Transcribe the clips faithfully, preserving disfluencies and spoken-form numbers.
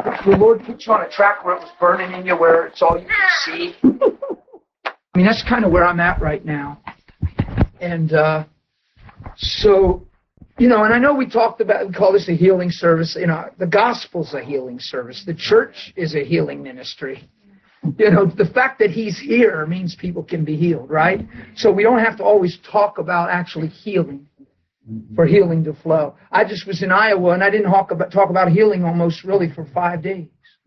the Lord put you on a track where it was burning in you, where it's all you could see. I mean, that's kind of where I'm at right now. And uh, so, you know, and I know we talked about, we call this a healing service. You know, the gospel's a healing service. The church is a healing ministry. You know, the fact that he's here means people can be healed, right? So we don't have to always talk about actually healing for healing to flow. I just was in Iowa, and I didn't talk about, talk about healing almost really for five days.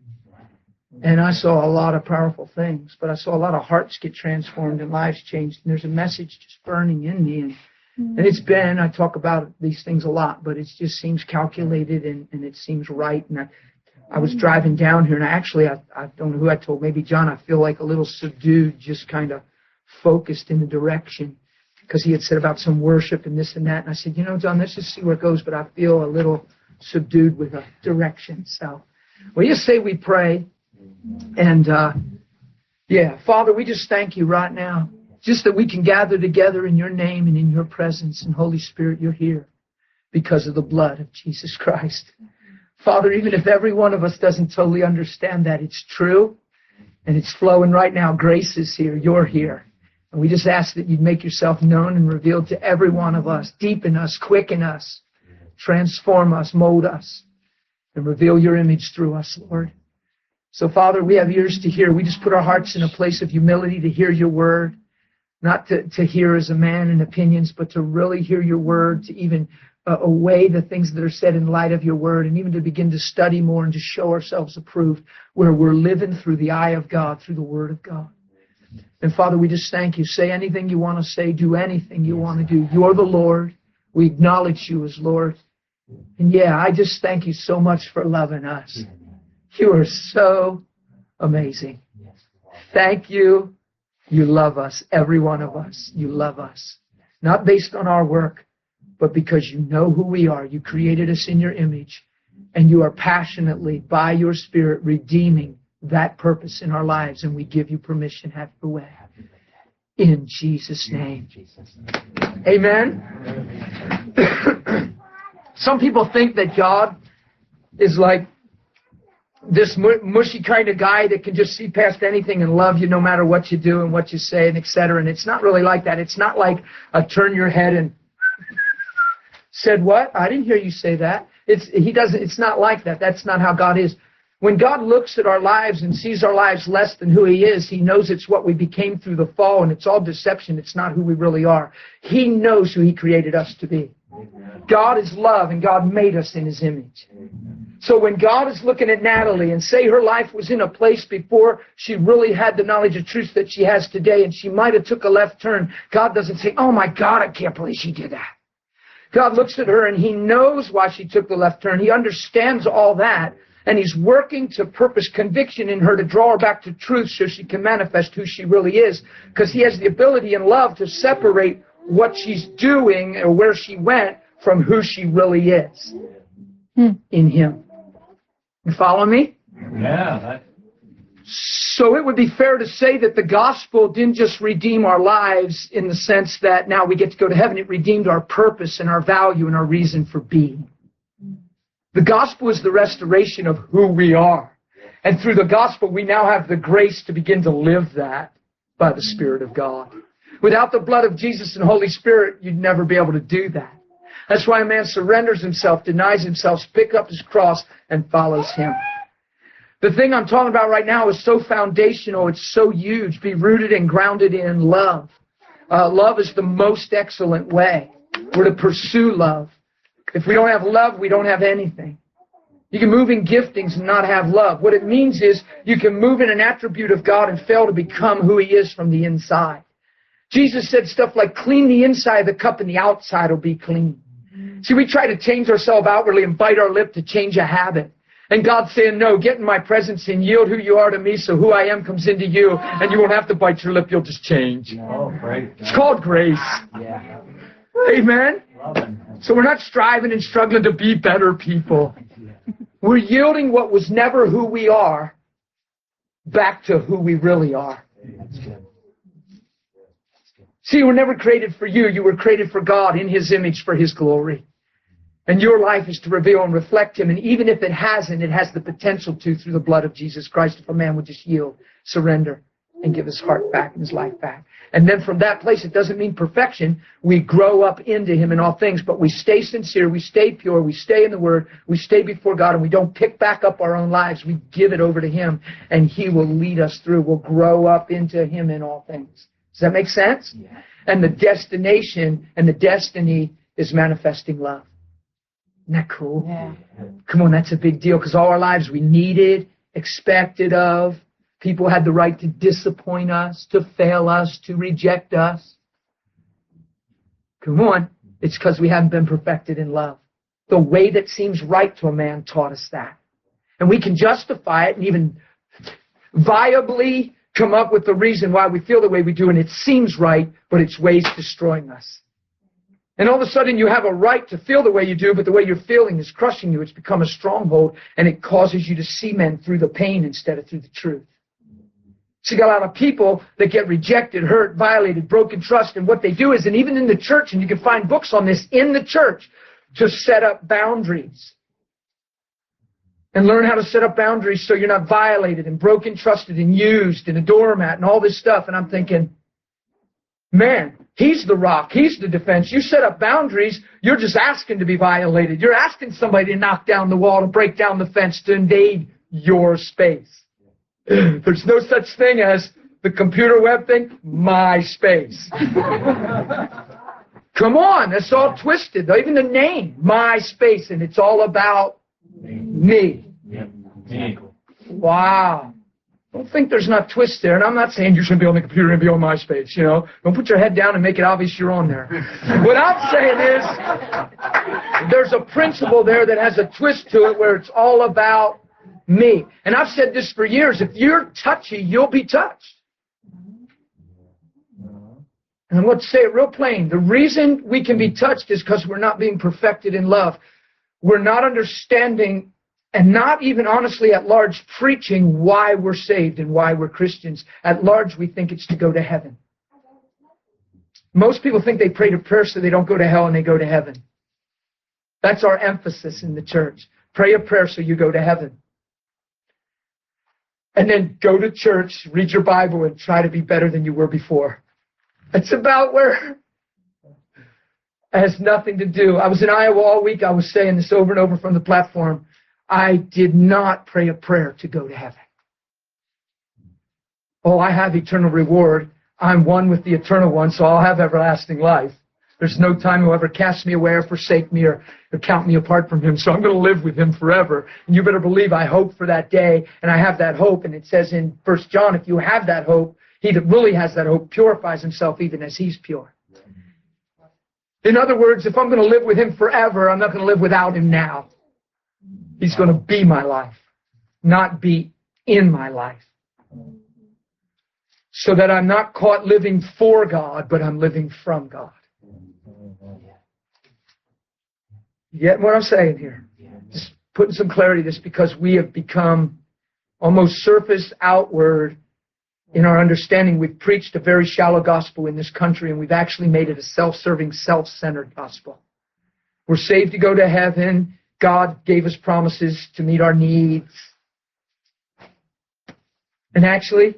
And I saw a lot of powerful things, but I saw a lot of hearts get transformed and lives changed. And there's a message just burning in me. And, and it's been, I talk about these things a lot, but it just seems calculated and, and it seems right. And I, I was driving down here, and I actually, I, I don't know who I told, maybe John, I feel like a little subdued, just kind of focused in the direction. Because he had said about some worship and this and that. And I said, you know, John, let's just see where it goes, but I feel a little subdued with a direction. So, well, you say we pray. And, uh, yeah, Father, we just thank you right now. Just that we can gather together in your name and in your presence. And Holy Spirit, you're here because of the blood of Jesus Christ. Father, even if every one of us doesn't totally understand that, it's true. And it's flowing right now. Grace is here. You're here. And we just ask that you'd make yourself known and revealed to every one of us. Deepen us, quicken us, transform us, mold us, and reveal your image through us, Lord. So, Father, we have ears to hear. We just put our hearts in a place of humility to hear your word, not to, to hear as a man and opinions, but to really hear your word, to even uh, weigh the things that are said in light of your word, and even to begin to study more and to show ourselves approved where we're living through the eye of God, through the word of God. And, Father, we just thank you. Say anything you want to say. Do anything you want to do. You're the Lord. We acknowledge you as Lord. And, yeah, I just thank you so much for loving us. You are so amazing. Thank you. You love us, every one of us. You love us. Not based on our work, but because you know who we are. You created us in your image, and you are passionately, by your Spirit, redeeming that purpose in our lives, and we give you permission. Have your way. In Jesus' name. Amen. Some people think that God is like this mushy kind of guy that can just see past anything and love you no matter what you do and what you say and et cetera. And it's not really like that. It's not like a turn your head and said what? I didn't hear you say that. It's he doesn't. It's not like that. That's not how God is. When God looks at our lives and sees our lives less than who he is, he knows it's what we became through the fall, and it's all deception. It's not who we really are. He knows who he created us to be. God is love, and God made us in his image. So when God is looking at Natalie and say her life was in a place before she really had the knowledge of truth that she has today, and she might have took a left turn, God doesn't say, oh my God, I can't believe she did that. God looks at her and he knows why she took the left turn. He understands all that. And he's working to purpose conviction in her to draw her back to truth so she can manifest who she really is. Because he has the ability and love to separate what she's doing or where she went from who she really is hmm. in him. You follow me? Yeah. That... So it would be fair to say that the gospel didn't just redeem our lives in the sense that now we get to go to heaven. It redeemed our purpose and our value and our reason for being. The gospel is the restoration of who we are. And through the gospel, we now have the grace to begin to live that by the Spirit of God. Without the blood of Jesus and Holy Spirit, you'd never be able to do that. That's why a man surrenders himself, denies himself, picks up his cross, and follows him. The thing I'm talking about right now is so foundational, it's so huge. Be rooted and grounded in love. Uh, love is the most excellent way. We're to pursue love. If we don't have love, we don't have anything. You can move in giftings and not have love. What it means is you can move in an attribute of God and fail to become who he is from the inside. Jesus said stuff like, clean the inside of the cup and the outside will be clean. See, we try to change ourselves outwardly and bite our lip to change a habit. And God's saying, no, get in my presence and yield who you are to me so who I am comes into you, and you won't have to bite your lip, you'll just change. Oh, great. It's called grace. Yeah. Amen? So we're not striving and struggling to be better people. We're yielding what was never who we are back to who we really are. See, you were never created for you. You were created for God in his image for his glory. And your life is to reveal and reflect Him. And even if it hasn't, it has the potential to through the blood of Jesus Christ if a man would just yield, surrender, and give his heart back and his life back. And then from that place, it doesn't mean perfection. We grow up into Him in all things, but we stay sincere, we stay pure, we stay in the Word, we stay before God, and we don't pick back up our own lives. We give it over to Him, and He will lead us through. We'll grow up into Him in all things. Does that make sense? Yeah. And the destination and the destiny is manifesting love. Isn't that cool? Yeah. Come on, that's a big deal, because all our lives we needed, expected of. People had the right to disappoint us, to fail us, to reject us. Come on. It's because we haven't been perfected in love. The way that seems right to a man taught us that. And we can justify it and even viably come up with the reason why we feel the way we do, and it seems right, but it's ways destroying us. And all of a sudden you have a right to feel the way you do, but the way you're feeling is crushing you. It's become a stronghold, and it causes you to see men through the pain instead of through the truth. So you got a lot of people that get rejected, hurt, violated, broken trust, and what they do is, and even in the church, and you can find books on this in the church, to set up boundaries. And learn how to set up boundaries so you're not violated and broken, trusted, and used, and a doormat, and all this stuff. And I'm thinking, man, He's the rock. He's the defense. You set up boundaries, you're just asking to be violated. You're asking somebody to knock down the wall, to break down the fence, to invade your space. There's no such thing as the computer web thing, my space. Come on, that's all twisted. Even the name, my space, and it's all about me. Wow. Don't think there's not twist there. And I'm not saying you shouldn't be on the computer and be on MySpace, you know. Don't put your head down and make it obvious you're on there. What I'm saying is there's a principle there that has a twist to it where it's all about me. And I've said this for years. If you're touchy, you'll be touched. And I'm going to say it real plain. The reason we can be touched is because we're not being perfected in love. We're not understanding and not even honestly at large preaching why we're saved and why we're Christians. At large, we think it's to go to heaven. Most people think they pray to prayer so they don't go to hell and they go to heaven. That's our emphasis in the church. Pray a prayer so you go to heaven. And then go to church, read your Bible, and try to be better than you were before. It's about where it has nothing to do. I was in Iowa all week. I was saying this over and over from the platform. I did not pray a prayer to go to heaven. Oh, I have eternal reward. I'm one with the eternal one, so I'll have everlasting life. There's no time he'll ever cast me away or forsake me or, or count me apart from Him. So I'm going to live with Him forever. And you better believe I hope for that day, and I have that hope. And it says in First John, if you have that hope, he that really has that hope purifies himself even as He's pure. In other words, if I'm going to live with Him forever, I'm not going to live without Him now. He's going to be my life, not be in my life. So that I'm not caught living for God, but I'm living from God. You get what I'm saying here? Just putting some clarity to this, because we have become almost surface outward in our understanding. We've preached a very shallow gospel in this country, and we've actually made it a self-serving, self-centered gospel. We're saved to go to heaven. God gave us promises to meet our needs. And actually,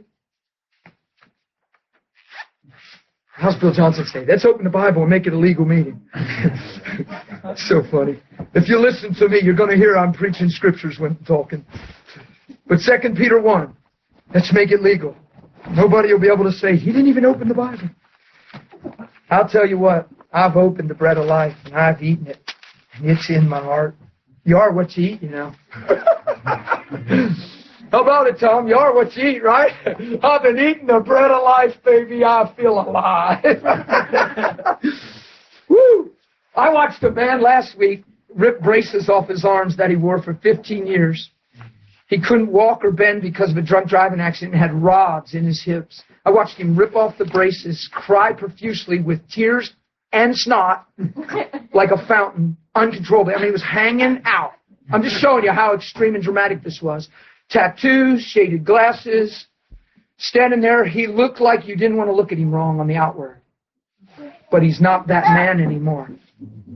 how's Bill Johnson say? Let's open the Bible and make it a legal meeting. So funny. If you listen to me, you're going to hear I'm preaching scriptures when I'm talking. But Second Peter one, let's make it legal. Nobody will be able to say, he didn't even open the Bible. I'll tell you what, I've opened the bread of life, and I've eaten it, and it's in my heart. You are what you eat, you know. How about it, Tom? You are what you eat, right? I've been eating the bread of life, baby. I feel alive. Woo! I watched a man last week rip braces off his arms that he wore for fifteen years. He couldn't walk or bend because of a drunk driving accident and had rods in his hips. I watched him rip off the braces, cry profusely with tears and snot like a fountain, uncontrollably. I mean, he was hanging out. I'm just showing you how extreme and dramatic this was. Tattoos, shaded glasses, standing there. He looked like you didn't want to look at him wrong on the outward. But he's not that man anymore.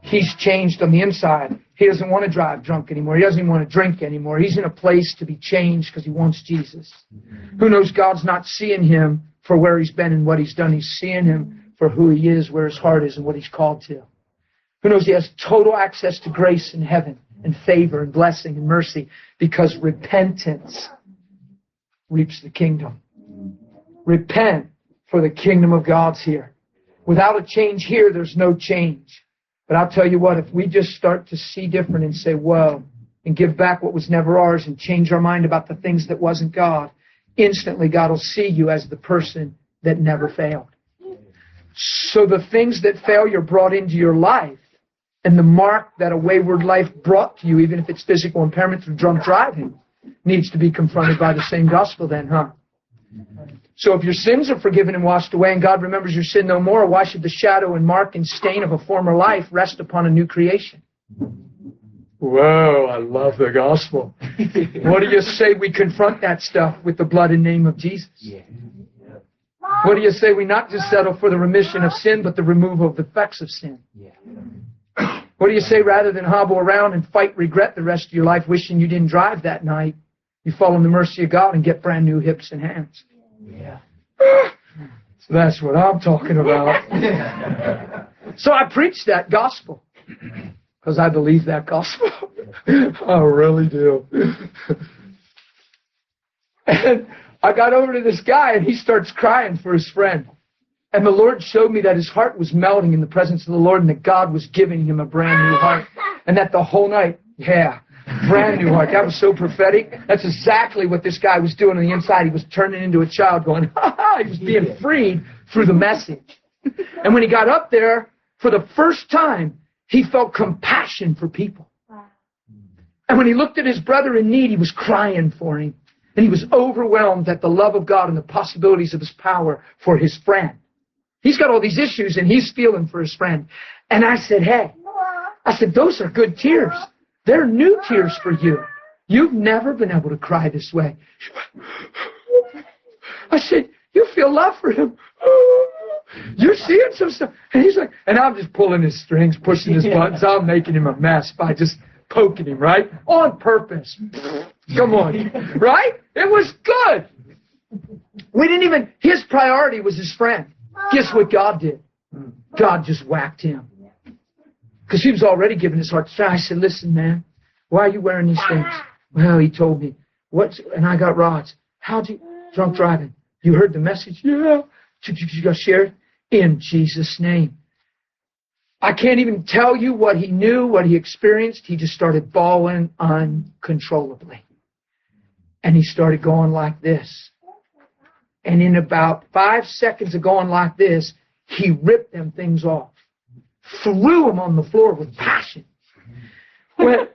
he's changed on the inside. He doesn't want to drive drunk anymore. He doesn't even want to drink anymore. He's in a place to be changed because he wants Jesus. Who knows God's not seeing him for where he's been and what he's done. He's seeing him for who he is, where his heart is, and what he's called to. Who knows he has total access to grace in heaven and favor and blessing and mercy because repentance reaps the kingdom. Repent, for the kingdom of God's here. Without a change here, there's no change. But I'll tell you what, if we just start to see different and say, whoa, and give back what was never ours and change our mind about the things that wasn't God, instantly God will see you as the person that never failed. So the things that failure brought into your life and the mark that a wayward life brought to you, even if it's physical impairment through drunk driving, needs to be confronted by the same gospel then, huh? So if your sins are forgiven and washed away and God remembers your sin no more, why should the shadow and mark and stain of a former life rest upon a new creation? Whoa, I love the gospel. What do you say we confront that stuff with the blood and name of Jesus? What do you say we not just settle for the remission of sin, but the removal of the effects of sin? What do you say rather than hobble around and fight regret the rest of your life wishing you didn't drive that night, you fall in the mercy of God and get brand new hips and hands? Yeah. So that's what I'm talking about. So I preach that gospel because I believe that gospel. I really do. And I got over to this guy and he starts crying for his friend. And the Lord showed me that his heart was melting in the presence of the Lord and that God was giving him a brand new heart. And that the whole night, yeah, brand new heart. That was so prophetic. That's exactly what this guy was doing on the inside. He was turning into a child going, ha ha. He was being freed through the message. And when he got up there, for the first time, he felt compassion for people. And when he looked at his brother in need, he was crying for him. And he was overwhelmed at the love of God and the possibilities of his power for his friend. He's got all these issues and he's feeling for his friend. And I said, hey, I said, those are good tears. They're new tears for you. You've never been able to cry this way. I said, you feel love for him. You're seeing some stuff. And he's like, and I'm just pulling his strings, pushing his buttons. I'm making him a mess by just poking him, right? On purpose. Come on. Right? It was good. We didn't even, his priority was his friend. Guess what God did? God just whacked him. Because he was already giving his heart to try. I said, listen, man, why are you wearing these things? Well, he told me. What? And I got rods. How'd you? Drunk driving. You heard the message? Yeah. You got shared? In Jesus' name. I can't even tell you what he knew, what he experienced. He just started bawling uncontrollably. And he started going like this. And in about five seconds of going like this, he ripped them things off. Threw them on the floor with passion. Went,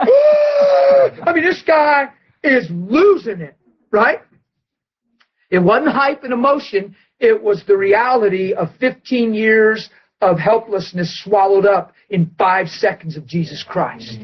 I mean, this guy is losing it, right? It wasn't hype and emotion. It was the reality of fifteen years of helplessness swallowed up in five seconds of Jesus Christ.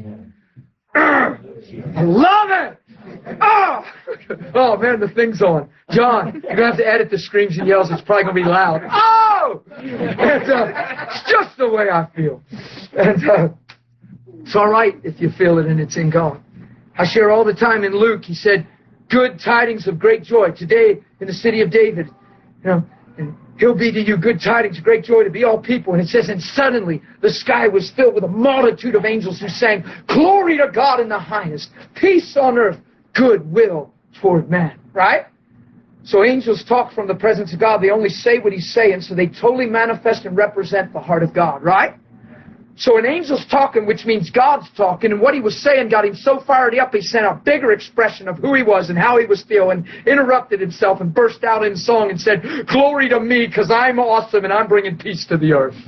I love it! Oh! Oh, man, the thing's on. John, you're going to have to edit the screams and yells. It's probably going to be loud. Oh! And, uh, it's just the way I feel. And uh, it's all right if you feel it and it's in God. I share all the time in Luke. He said, good tidings of great joy. Today in the city of David, you know, and he'll be to you good tidings of great joy to be all people. And it says, and suddenly the sky was filled with a multitude of angels who sang, glory to God in the highest, peace on earth, goodwill toward man. Right? So angels talk from the presence of God. They only say what he's saying, so they totally manifest and represent the heart of God. Right? So an angel's talking, which means God's talking, and what he was saying got him so fired up, he sent a bigger expression of who he was and how he was feeling, interrupted himself, and burst out in song and said, glory to me, because I'm awesome and I'm bringing peace to the earth.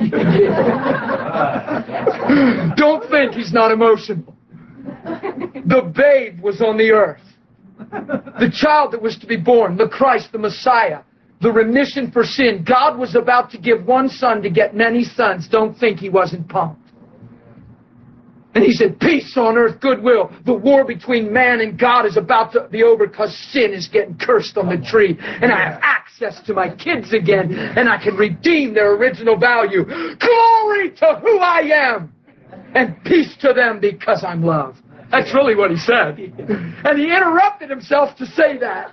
Don't think he's not emotional. The babe was on the earth. The child that was to be born, the Christ, the Messiah, the remission for sin. God was about to give one son to get many sons. Don't think he wasn't pumped. And he said, peace on earth, goodwill. The war between man and God is about to be over because sin is getting cursed on the tree. And I have access to my kids again. And I can redeem their original value. Glory to who I am. and peace to them because I'm love. That's really what he said. And he interrupted himself to say that.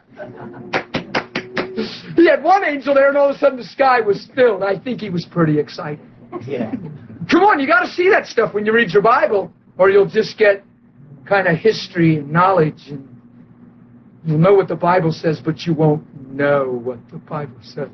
He had one angel there, and all of a sudden the sky was filled. I think he was pretty excited. Yeah. Come on, you got to see that stuff when you read your Bible, or you'll just get kind of history and knowledge, and you'll know what the Bible says, but you won't know what the Bible says.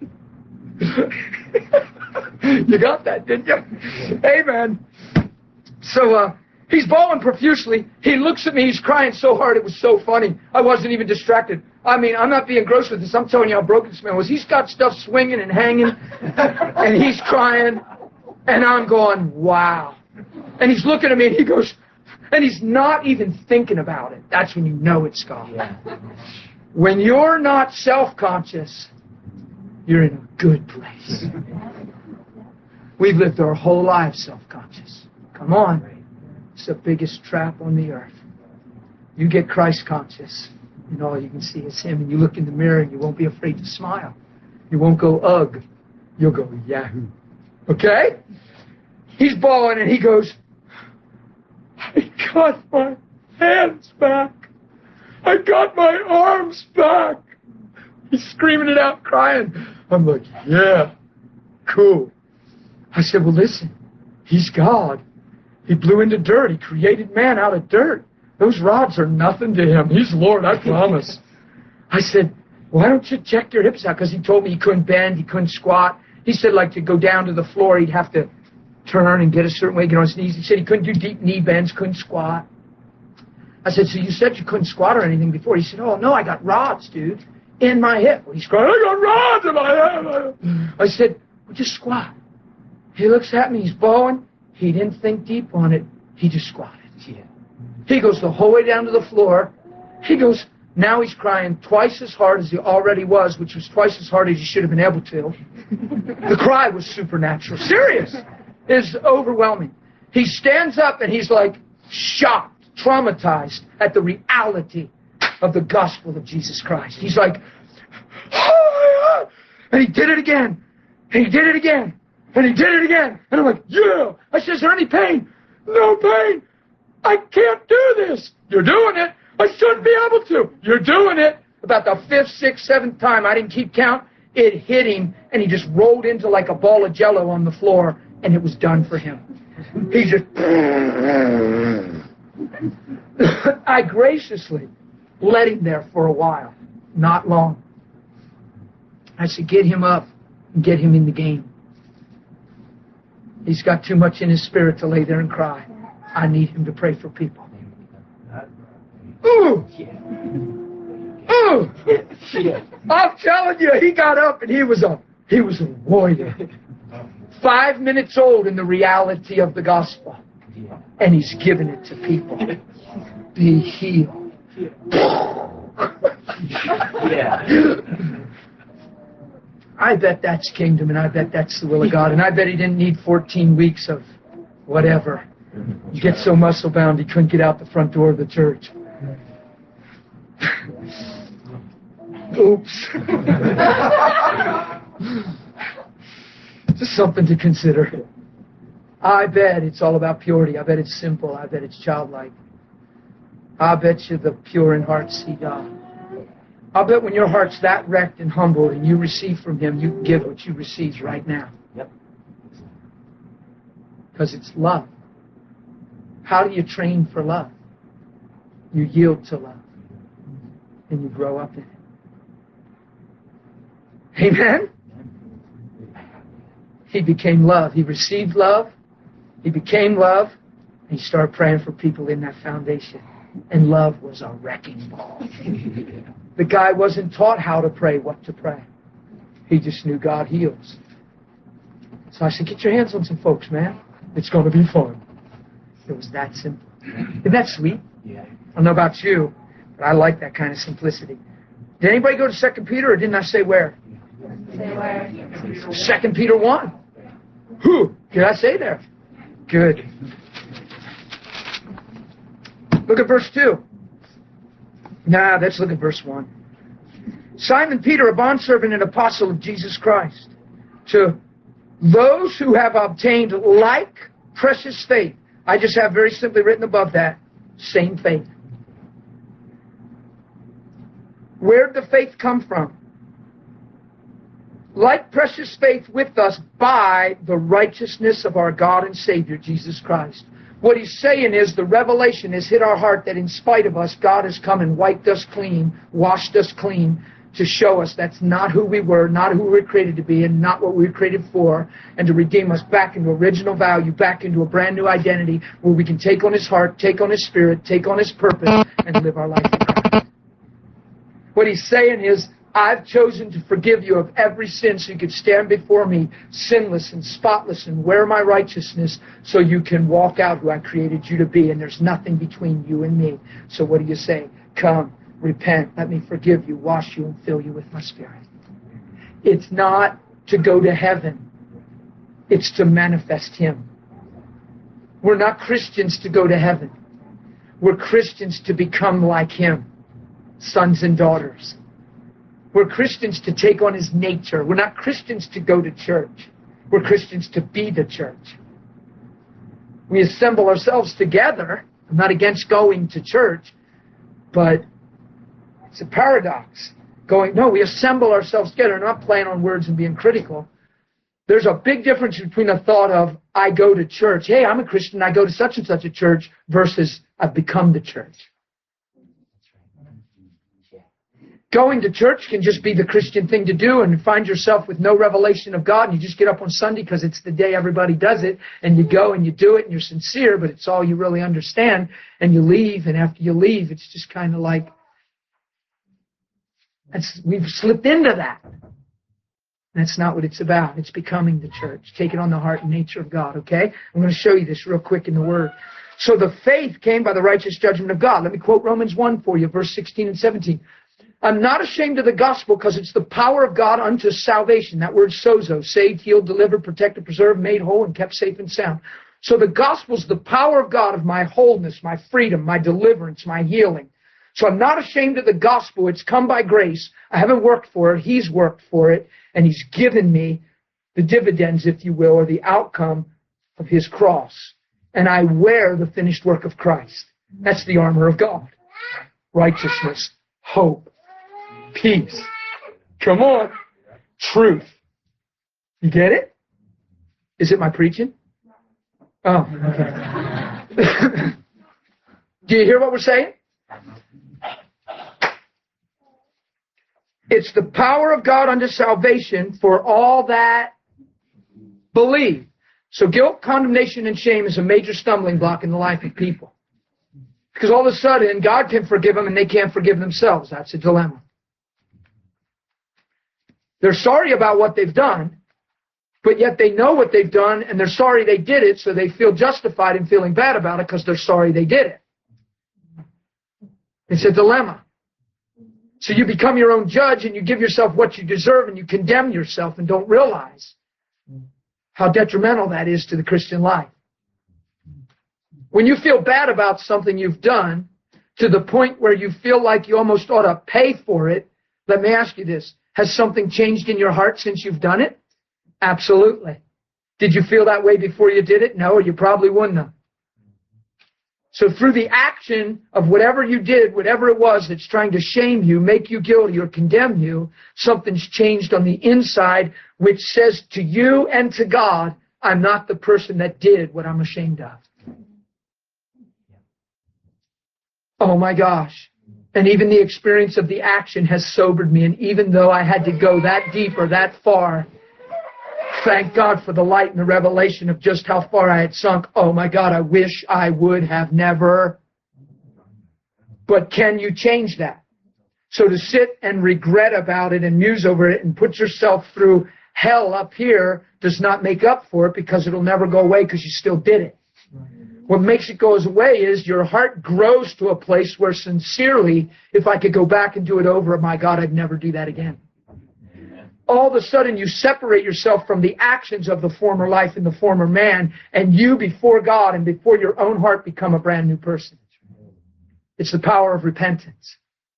You got that, didn't you? Amen. So, uh, he's bawling profusely. He looks at me. He's crying so hard. It was so funny. I wasn't even distracted. I mean, I'm not being gross with this. I'm telling you how broken this man was. He's got stuff swinging and hanging, and he's crying, and I'm going, wow. And he's looking at me, and he goes, and he's not even thinking about it. That's when you know it's God. Yeah. When you're not self-conscious, you're in a good place. We've lived our whole lives self-conscious. Come on. It's the biggest trap on the earth. You get Christ-conscious, and all you can see is Him, and you look in the mirror, and you won't be afraid to smile. You won't go, ugh. You'll go, yahoo. Okay? He's bawling, and he goes, I got my hands back. I got my arms back. He's screaming it out, crying. I'm like, yeah, cool. I said, well, listen, He's God. He blew into dirt. He created man out of dirt. Those rods are nothing to Him. He's Lord, I promise. I said, why don't you check your hips out? Because he told me he couldn't bend, he couldn't squat. He said, like, to go down to the floor, he'd have to turn and get a certain way, get on his knees. He said he couldn't do deep knee bends, couldn't squat. I said, so you said you couldn't squat or anything before? He said, oh, no, I got rods, dude, in my hip. Well, he's crying, I got rods in my hip. I said, well, just squat. He looks at me, he's bowing. He didn't think deep on it. He just squatted. Yeah. He goes the whole way down to the floor. He goes, now he's crying twice as hard as he already was, which was twice as hard as he should have been able to. The cry was supernatural. Serious. It's overwhelming. He stands up and he's like shocked, traumatized at the reality of the gospel of Jesus Christ. He's like, oh my God. And he did it again. And he did it again. And he did it again. And I'm like, yeah. I said, is there any pain? No pain. I can't do this. You're doing it. I shouldn't be able to. You're doing it. About the fifth, sixth, seventh time, I didn't keep count, it hit him, and he just rolled into like a ball of jello on the floor, and it was done for him. He just... I graciously let him there for a while. Not long. I said, get him up and get him in the game. He's got too much in his spirit to lay there and cry. I need him to pray for people. Ooh! Ooh! I'm telling you, he got up and he was a he was a warrior. Five minutes old in the reality of the gospel. And he's giving it to people. Be healed. Yeah. I bet that's kingdom, and I bet that's the will of God, and I bet he didn't need fourteen weeks of whatever. You get so muscle bound he couldn't get out the front door of the church. Oops. Just something to consider. I bet it's all about purity. I bet it's simple. I bet it's childlike. I bet you the pure in heart see God. I'll bet when your heart's that wrecked and humbled and you receive from Him, you give what you receive right now. Yep. Because it's love. How do you train for love? You yield to love. And you grow up in it. Amen? He became love. He received love. He became love. And he started praying for people in that foundation. And love was a wrecking ball. The guy wasn't taught how to pray, what to pray. He just knew God heals. So I said, get your hands on some folks, man. It's going to be fun. It was that simple. Isn't that sweet? Yeah. I don't know about you, but I like that kind of simplicity. Did anybody go to Second Peter, or didn't I say where? Say where? Second Peter one. Who? Did I say there? Good. Look at verse two. Nah, let's look at verse one. Simon Peter, a bondservant and apostle of Jesus Christ, to those who have obtained like precious faith. I just have very simply written above that, same faith. Where did the faith come from? Like precious faith with us by the righteousness of our God and Savior, Jesus Christ. What he's saying is the revelation has hit our heart that in spite of us, God has come and wiped us clean, washed us clean, to show us that's not who we were, not who we were created to be, and not what we were created for, and to redeem us back into original value, back into a brand new identity where we can take on his heart, take on his spirit, take on his purpose, and live our life in Christ. What he's saying is, I've chosen to forgive you of every sin so you could stand before me sinless and spotless and wear my righteousness so you can walk out who I created you to be, and there's nothing between you and me. So what do you say? Come, repent, let me forgive you, wash you, and fill you with my Spirit. It's not to go to heaven. It's to manifest him. We're not Christians to go to heaven. We're Christians to become like him, sons and daughters. We're Christians to take on his nature. We're not Christians to go to church. We're Christians to be the church. We assemble ourselves together. I'm not against going to church, but it's a paradox. Going, no, we assemble ourselves together. I'm not playing on words and being critical. There's a big difference between a thought of, I go to church. Hey, I'm a Christian. I go to such and such a church versus I've become the church. Going to church can just be the Christian thing to do, and you find yourself with no revelation of God, and you just get up on Sunday because it's the day everybody does it, and you go and you do it, and you're sincere, but it's all you really understand, and you leave, and after you leave, it's just kind of like, that's, we've slipped into that. That's not what it's about. It's becoming the church, taking on the heart and nature of God, okay? I'm going to show you this real quick in the Word. So the faith came by the righteous judgment of God. Let me quote Romans one for you, verse sixteen and seventeen. I'm not ashamed of the gospel because it's the power of God unto salvation. That word sozo, saved, healed, delivered, protected, preserved, made whole, and kept safe and sound. So the gospel is the power of God of my wholeness, my freedom, my deliverance, my healing. So I'm not ashamed of the gospel. It's come by grace. I haven't worked for it. He's worked for it. And he's given me the dividends, if you will, or the outcome of his cross. And I wear the finished work of Christ. That's the armor of God. Righteousness, hope, peace. Come on. Truth. You get it? Is it my preaching? Oh, okay. Do you hear what we're saying? It's the power of God unto salvation for all that believe. So guilt, condemnation, and shame is a major stumbling block in the life of people. Because all of a sudden, God can forgive them and they can't forgive themselves. That's a dilemma. They're sorry about what they've done, but yet they know what they've done and they're sorry they did it, so they feel justified in feeling bad about it because they're sorry they did it. It's a dilemma. So you become your own judge and you give yourself what you deserve and you condemn yourself and don't realize how detrimental that is to the Christian life. When you feel bad about something you've done to the point where you feel like you almost ought to pay for it, let me ask you this. Has something changed in your heart since you've done it? Absolutely. Did you feel that way before you did it? No, or you probably wouldn't have. So through the action of whatever you did, whatever it was that's trying to shame you, make you guilty, or condemn you, something's changed on the inside, which says to you and to God, I'm not the person that did what I'm ashamed of. Oh my gosh. And even the experience of the action has sobered me. And even though I had to go that deep or that far, thank God for the light and the revelation of just how far I had sunk. Oh my God, I wish I would have never. But can you change that? So to sit and regret about it and muse over it and put yourself through hell up here does not make up for it, because it'll never go away because you still did it. What makes it goes away is your heart grows to a place where sincerely, if I could go back and do it over, my God, I'd never do that again. All of a sudden you separate yourself from the actions of the former life and the former man, and you before God and before your own heart become a brand new person. It's the power of repentance.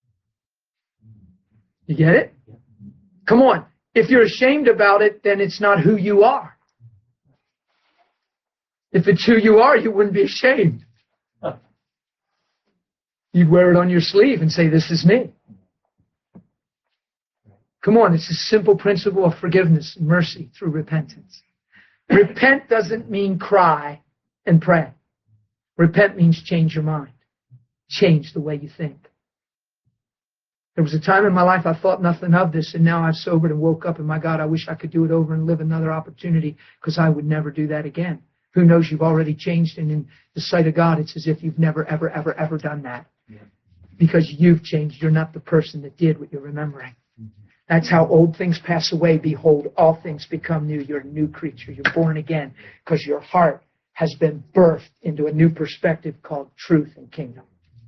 You get it? Come on. If you're ashamed about it, then it's not who you are. If it's who you are, you wouldn't be ashamed. You'd wear it on your sleeve and say, this is me. Come on, it's a simple principle of forgiveness and mercy through repentance. Repent doesn't mean cry and pray. Repent means change your mind. Change the way you think. There was a time in my life I thought nothing of this, and now I've sobered and woke up, and my God, I wish I could do it over and live another opportunity, because I would never do that again. Who knows, you've already changed, and in the sight of God, it's as if you've never, ever, ever, ever done that. Yeah. Because you've changed. You're not the person that did what you're remembering. Mm-hmm. That's how old things pass away. Behold, all things become new. You're a new creature. You're born again, because your heart has been birthed into a new perspective called truth and kingdom.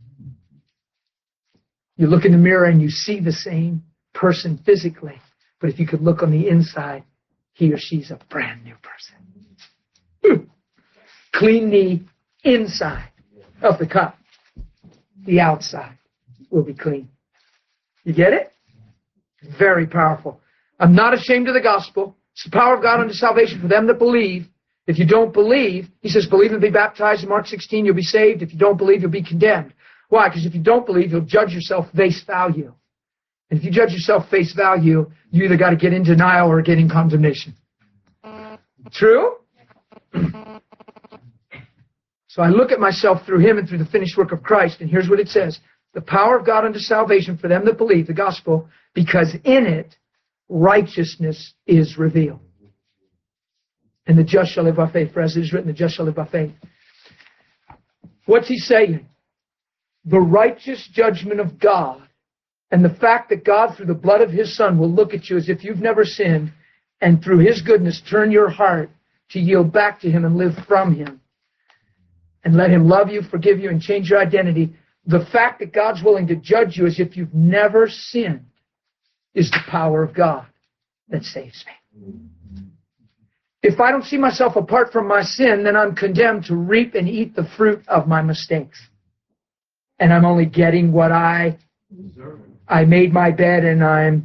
You look in the mirror and you see the same person physically, but if you could look on the inside, he or she's a brand new person. Clean the inside of the cup. The outside will be clean. You get it? Very powerful. I'm not ashamed of the gospel. It's the power of God unto salvation for them that believe. If you don't believe, he says, believe and be baptized in Mark sixteen, you'll be saved. If you don't believe, you'll be condemned. Why? Because if you don't believe, you'll judge yourself face value. And if you judge yourself face value, you either got to get in denial or get in condemnation. True? So I look at myself through him and through the finished work of Christ, and here's what it says. The power of God unto salvation for them that believe, the gospel, because in it righteousness is revealed. And the just shall live by faith. For as it is written, the just shall live by faith. What's he saying? The righteous judgment of God and the fact that God, through the blood of his Son, will look at you as if you've never sinned, and through his goodness turn your heart to yield back to him and live from him, and let him love you, forgive you, and change your identity. The fact that God's willing to judge you as if you've never sinned is the power of God that saves me. If I don't see myself apart from my sin, then I'm condemned to reap and eat the fruit of my mistakes. And I'm only getting what I I made my bed and I'm...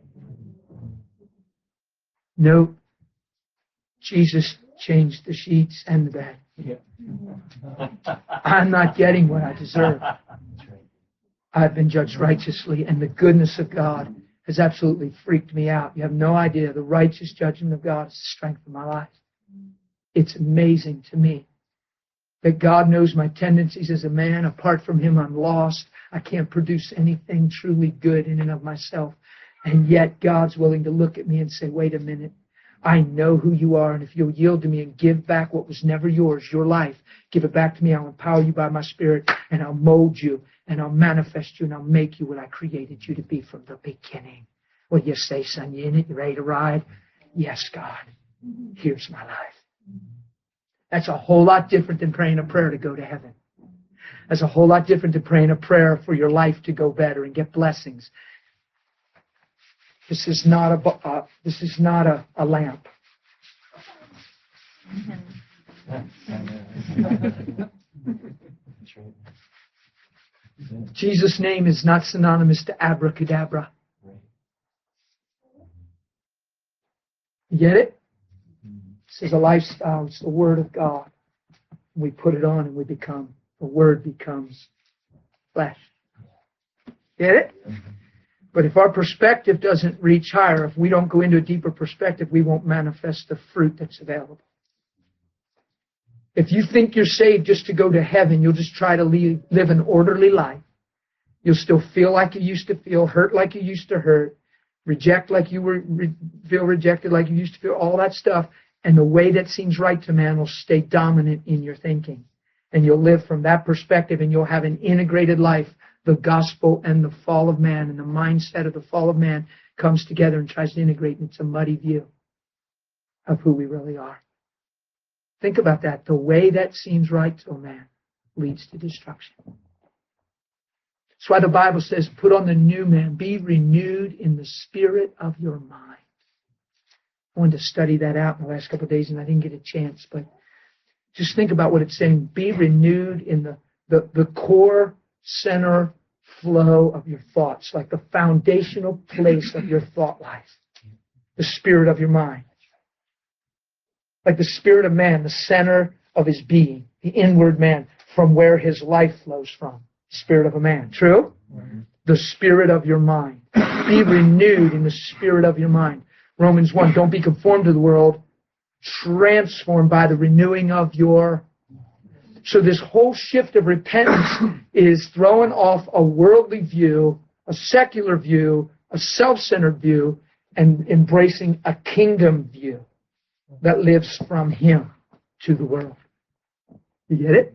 No. Jesus changed the sheets and the bed. Yeah. I'm not getting what I deserve. I've been judged righteously, and the goodness of God has absolutely freaked me out. You have no idea. The righteous judgment of God is the strength of my life. It's amazing to me that God knows my tendencies as a man. Apart from him, I'm lost. I can't produce anything truly good in and of myself. And yet God's willing to look at me and say, wait a minute. I know who you are, and if you'll yield to me and give back what was never yours, your life, give it back to me. I'll empower you by my Spirit, and I'll mold you, and I'll manifest you, and I'll make you what I created you to be from the beginning. What do you say, son? You in it? You ready to ride? Yes, God. Here's my life. That's a whole lot different than praying a prayer to go to heaven. That's a whole lot different than praying a prayer for your life to go better and get blessings. This is not a uh, this is not a, a lamp. Jesus' name is not synonymous to abracadabra. You get it? This is a lifestyle. It's the Word of God. We put it on and we become, the Word becomes flesh. Get it? But if our perspective doesn't reach higher, if we don't go into a deeper perspective, we won't manifest the fruit that's available. If you think you're saved just to go to heaven, you'll just try to live, live an orderly life. You'll still feel like you used to feel, hurt like you used to hurt, reject like you were re, feel rejected like you used to feel, all that stuff. And the way that seems right to man will stay dominant in your thinking. And you'll live from that perspective, and you'll have an integrated life. The gospel and the fall of man and the mindset of the fall of man comes together and tries to integrate, and it's a muddy view of who we really are. Think about that. The way that seems right to a man leads to destruction. That's why the Bible says, put on the new man, be renewed in the spirit of your mind. I wanted to study that out in the last couple of days, and I didn't get a chance, but just think about what it's saying. Be renewed in the, the, the core center flow of your thoughts, like the foundational place of your thought life, the spirit of your mind. Like the spirit of man, the center of his being, the inward man, from where his life flows from. Spirit of a man. True? Mm-hmm. The spirit of your mind. Be renewed in the spirit of your mind. Romans one, don't be conformed to the world, transformed by the renewing of your... So this whole shift of repentance is throwing off a worldly view, a secular view, a self-centered view, and embracing a kingdom view that lives from him to the world. You get it?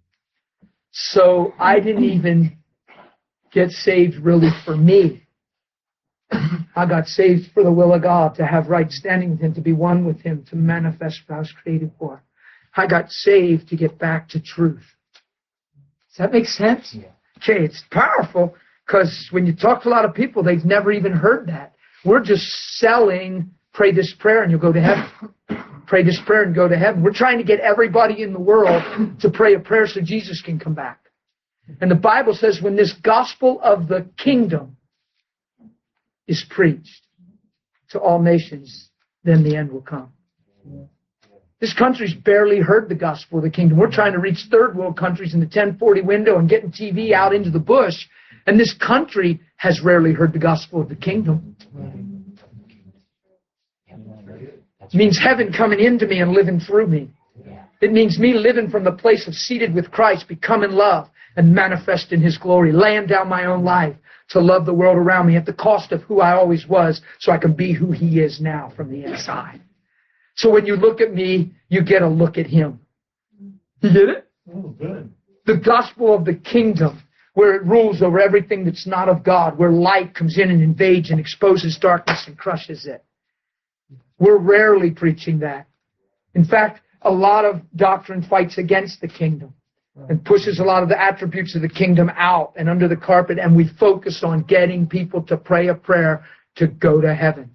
So I didn't even get saved really for me. I got saved for the will of God, to have right standing with him, to be one with him, to manifest what I was created for. I got saved to get back to truth. Does that make sense? Yeah. Okay, it's powerful, because when you talk to a lot of people, they've never even heard that. We're just selling, pray this prayer and you'll go to heaven. Pray this prayer and go to heaven. We're trying to get everybody in the world to pray a prayer so Jesus can come back. And the Bible says when this gospel of the kingdom is preached to all nations, then the end will come. This country's barely heard the gospel of the kingdom. We're trying to reach third world countries in the ten forty window and getting T V out into the bush. And this country has rarely heard the gospel of the kingdom. It means heaven coming into me and living through me. It means me living from the place of seated with Christ, becoming love and manifesting his glory, laying down my own life to love the world around me at the cost of who I always was, so I can be who he is now from the inside. So when you look at me, you get a look at him. You get it? Oh, good. The gospel of the kingdom, where it rules over everything that's not of God, where light comes in and invades and exposes darkness and crushes it. We're rarely preaching that. In fact, a lot of doctrine fights against the kingdom and pushes a lot of the attributes of the kingdom out and under the carpet, and we focus on getting people to pray a prayer to go to heaven.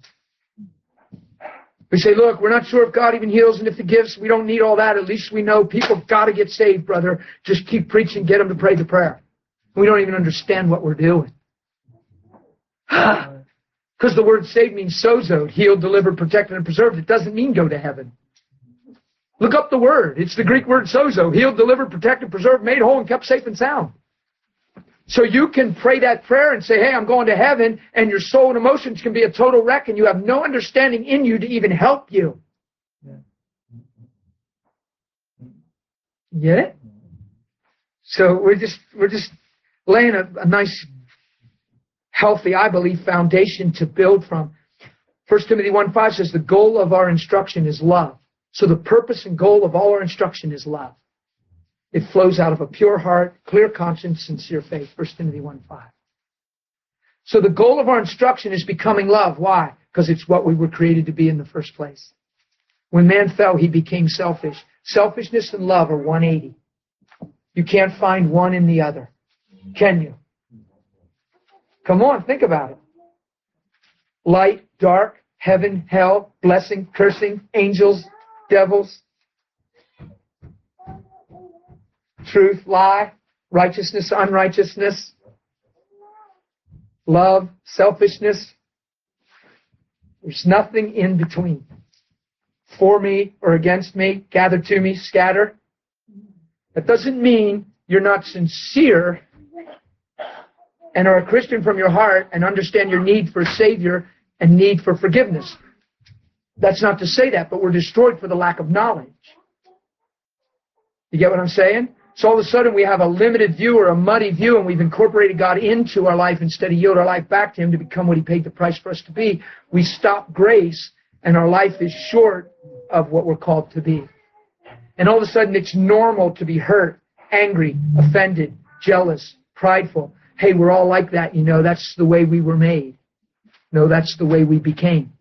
We say, look, we're not sure if God even heals and if he gives. We don't need all that. At least we know people got to get saved, brother. Just keep preaching, get them to pray the prayer. We don't even understand what we're doing. Because the word saved means sozo, healed, delivered, protected, and preserved. It doesn't mean go to heaven. Look up the word. It's the Greek word sozo, healed, delivered, protected, preserved, made whole, and kept safe and sound. So you can pray that prayer and say, hey, I'm going to heaven, and your soul and emotions can be a total wreck, and you have no understanding in you to even help you. Get it? So we're just we're just laying a, a nice, healthy, I believe, foundation to build from. First Timothy one five says the goal of our instruction is love. So the purpose and goal of all our instruction is love. It flows out of a pure heart, clear conscience, sincere faith. First Timothy one five. So the goal of our instruction is becoming love. Why? Because it's what we were created to be in the first place. When man fell, he became selfish. Selfishness and love are one eighty. You can't find one in the other. Can you? Come on, think about it. Light, dark, heaven, hell, blessing, cursing, angels, devils. Truth, lie, righteousness, unrighteousness, love, selfishness. There's nothing in between. For me or against me, gather to me, scatter. That doesn't mean you're not sincere and are a Christian from your heart and understand your need for a Savior and need for forgiveness. That's not to say that, but we're destroyed for the lack of knowledge. You get what I'm saying? So all of a sudden we have a limited view or a muddy view, and we've incorporated God into our life instead of yield our life back to him to become what he paid the price for us to be. We stop grace, and our life is short of what we're called to be. And all of a sudden it's normal to be hurt, angry, offended, jealous, prideful. Hey, we're all like that, you know. That's the way we were made. No, that's the way we became.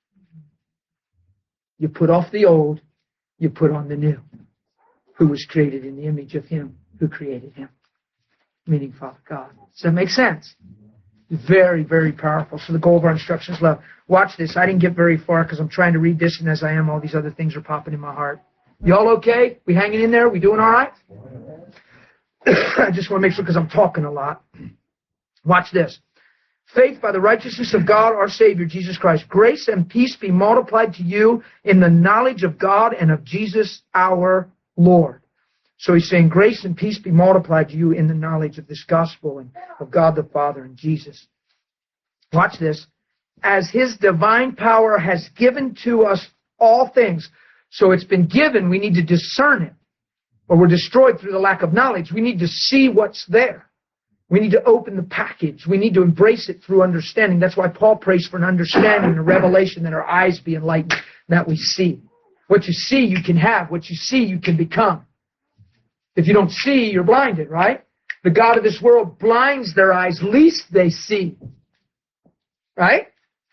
You put off the old, you put on the new, who was created in the image of him who created him, meaning Father God. Does that make sense? Very, very powerful. So the goal of our instruction is love. Watch this. I didn't get very far because I'm trying to read this, and as I am, all these other things are popping in my heart. Y'all okay? We hanging in there? We doing all right? I just want to make sure because I'm talking a lot. Watch this. Faith by the righteousness of God, our Savior, Jesus Christ. Grace and peace be multiplied to you in the knowledge of God and of Jesus our Lord. So he's saying, grace and peace be multiplied to you in the knowledge of this gospel and of God the Father and Jesus. Watch this. As his divine power has given to us all things. So it's been given, we need to discern it. Or we're destroyed through the lack of knowledge. We need to see what's there. We need to open the package. We need to embrace it through understanding. That's why Paul prays for an understanding and a revelation, that our eyes be enlightened, that we see. What you see, you can have. What you see, you can become. If you don't see, you're blinded, right? The God of this world blinds their eyes, lest they see. Right?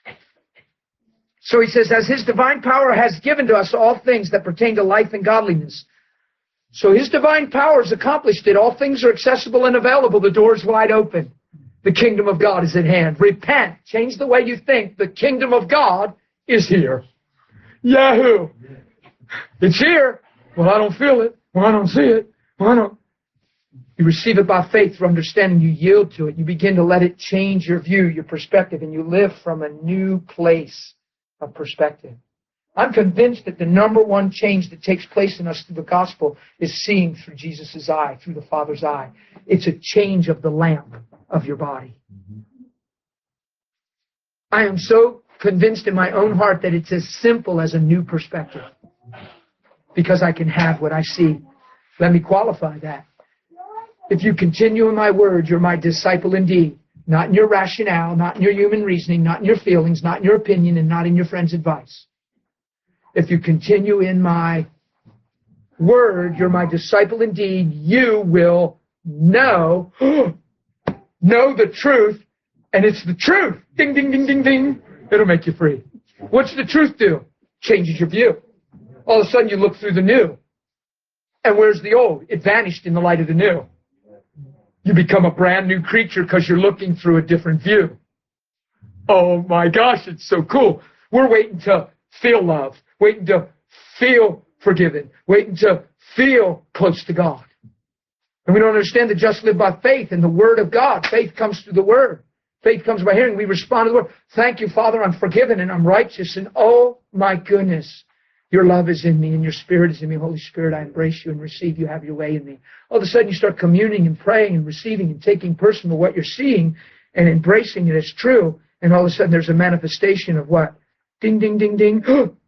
So he says, as his divine power has given to us all things that pertain to life and godliness. So his divine power has accomplished it. All things are accessible and available. The door is wide open. The kingdom of God is at hand. Repent. Change the way you think. The kingdom of God is here. Yahoo! It's here. Well, I don't feel it. Well, I don't see it. Well, I don't. You receive it by faith through understanding. You yield to it. You begin to let it change your view, your perspective, and you live from a new place of perspective. I'm convinced that the number one change that takes place in us through the gospel is seeing through Jesus' eye, through the Father's eye. It's a change of the lamp of your body. I am so convinced in my own heart that it's as simple as a new perspective. Because I can have what I see. Let me qualify that. If you continue in my word, you're my disciple indeed. Not in your rationale, not in your human reasoning, not in your feelings, not in your opinion, and not in your friend's advice. If you continue in my word, you're my disciple indeed. You will know, know the truth, and it's the truth. Ding, ding, ding, ding, ding. It'll make you free. What's the truth do? Changes your view. All of a sudden you look through the new. And where's the old? It vanished in the light of the new. You become a brand new creature because you're looking through a different view. Oh my gosh, it's so cool. We're waiting to feel love, waiting to feel forgiven, waiting to feel close to God. And we don't understand that just live by faith and the Word of God. Faith comes through the Word. Faith comes by hearing. We respond to the Word. Thank you, Father, I'm forgiven and I'm righteous. And oh my goodness, your love is in me and your Spirit is in me. Holy Spirit, I embrace you and receive you. Have your way in me. All of a sudden you start communing and praying and receiving and taking personal what you're seeing and embracing it as true. And all of a sudden there's a manifestation of what? Ding, ding, ding, ding.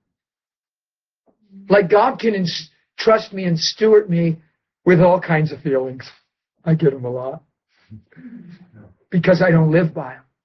Like God can ins- trust me and steward me with all kinds of feelings. I get them a lot. Because I don't live by them.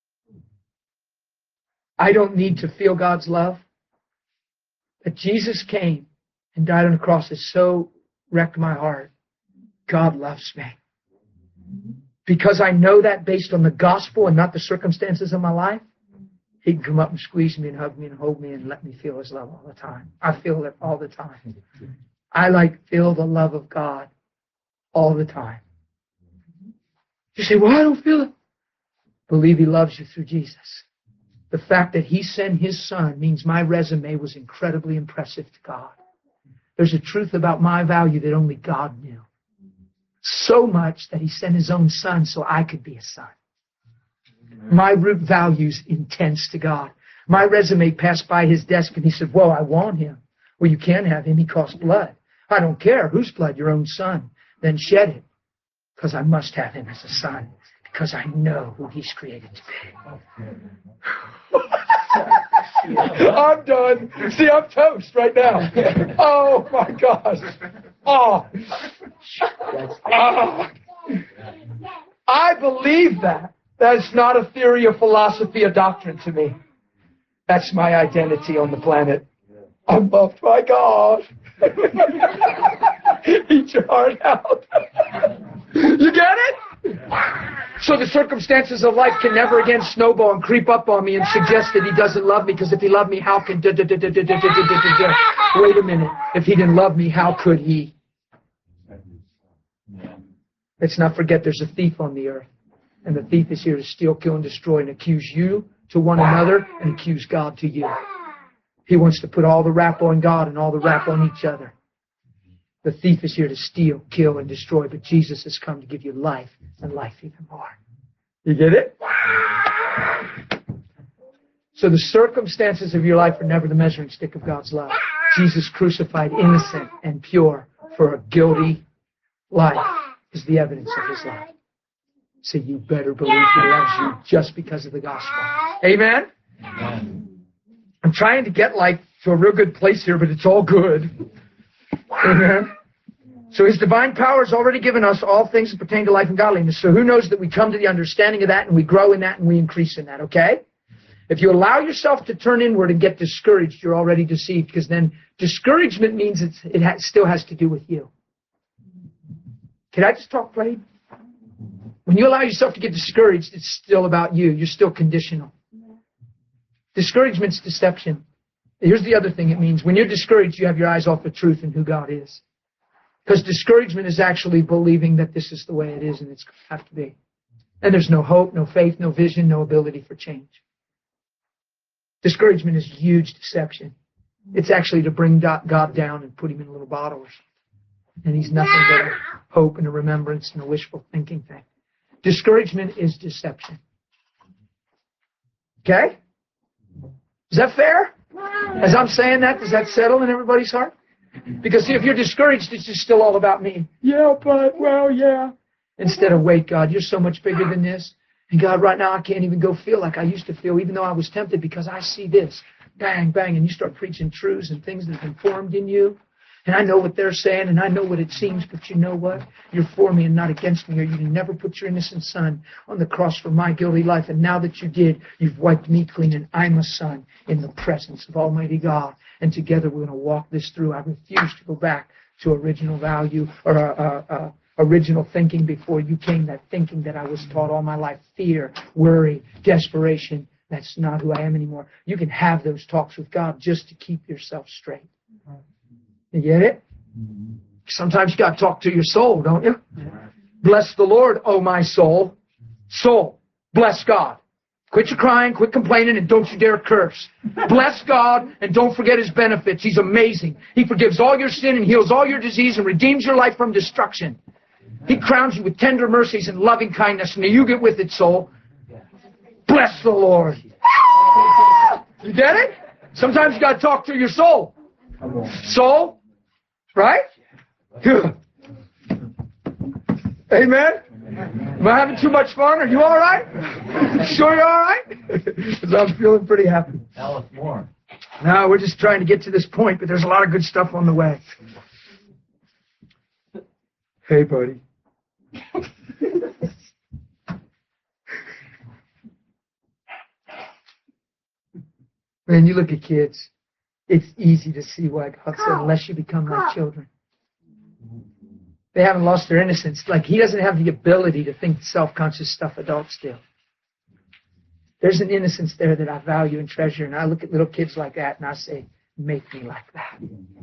I don't need to feel God's love. That Jesus came and died on the cross has so wrecked my heart. God loves me. Because I know that based on the gospel and not the circumstances of my life, He can come up and squeeze me and hug me and hold me and let me feel His love all the time. I feel it all the time. I like feel the love of God all the time. You say, well, I don't feel it. Believe He loves you through Jesus. The fact that He sent His Son means my resume was incredibly impressive to God. There's a truth about my value that only God knew. So much that He sent His own Son so I could be a son. My root value's intense to God. My resume passed by His desk and He said, whoa, I want him. Well, you can't have him. He costs blood. I don't care. Whose blood? Your own son. Then shed it. Because I must have him as a son. Because I know who He's created to be. I'm done. See, I'm toast right now. Oh, my gosh. Oh. Oh. I believe that. That's not a theory, a philosophy, a doctrine to me. That's my identity on the planet. I'm loved by God. Eat your heart out. You get it? So the circumstances of life can never again snowball and creep up on me and suggest that He doesn't love me, because if He loved me, how can... Wait a minute. If He didn't love me, how could He? Let's not forget there's a thief on the earth. And the thief is here to steal, kill, and destroy, and accuse you to one another and accuse God to you. He wants to put all the rap on God and all the rap on each other. The thief is here to steal, kill, and destroy, but Jesus has come to give you life and life even more. You get it? So the circumstances of your life are never the measuring stick of God's love. Jesus crucified, innocent and pure, for a guilty life is the evidence of his love. So you better believe he loves you just because of the gospel. Amen? Amen. I'm trying to get like to a real good place here, but it's all good. Amen? So his divine power has already given us all things that pertain to life and godliness. So who knows that we come to the understanding of that and we grow in that and we increase in that, okay? If you allow yourself to turn inward and get discouraged, you're already deceived, because then discouragement means it's, it ha- still has to do with you. Can I just talk plain? When you allow yourself to get discouraged, it's still about you. You're still conditional. Discouragement's deception. Here's the other thing it means. When you're discouraged, you have your eyes off the truth and who God is. Because discouragement is actually believing that this is the way it is and it's going to have to be. And there's no hope, no faith, no vision, no ability for change. Discouragement is huge deception. It's actually to bring God down and put him in a little bottle or something. And he's nothing but a hope and a remembrance and a wishful thinking thing. Discouragement is deception. Okay? Is that fair? As I'm saying that, does that settle in everybody's heart? Because see, if you're discouraged, it's just still all about me. Yeah, but, well, yeah. Instead of, wait, God, you're so much bigger than this. And God, right now I can't even go feel like I used to feel, even though I was tempted, because I see this. Bang, bang, and you start preaching truths and things that have been formed in you. And I know what they're saying, and I know what it seems, but you know what? You're for me and not against me, or you can never put your innocent son on the cross for my guilty life. And now that you did, you've wiped me clean, and I'm a son in the presence of Almighty God. And together we're going to walk this through. I refuse to go back to original value or uh, uh, uh, original thinking before you came, that thinking that I was taught all my life. Fear, worry, desperation. That's not who I am anymore. You can have those talks with God just to keep yourself straight. You get it? Sometimes you got to talk to your soul, don't you? Bless the Lord, oh my soul. Soul, bless God. Quit your crying, quit complaining, and don't you dare curse. Bless God, and don't forget His benefits. He's amazing. He forgives all your sin and heals all your disease and redeems your life from destruction. He crowns you with tender mercies and loving kindness. And you get with it, soul. Bless the Lord. You get it? Sometimes you got to talk to your soul. Soul, right? Amen? Am I having too much fun? Are you all right? Sure you're all right? Because I'm feeling pretty happy. Tell us more. No, we're just trying to get to this point, but there's a lot of good stuff on the way. Hey, buddy. Man, you look at kids. It's easy to see why God said, unless you become like children. They haven't lost their innocence. Like, He doesn't have the ability to think self-conscious stuff adults do. There's an innocence there that I value and treasure, and I look at little kids like that, and I say, make me like that.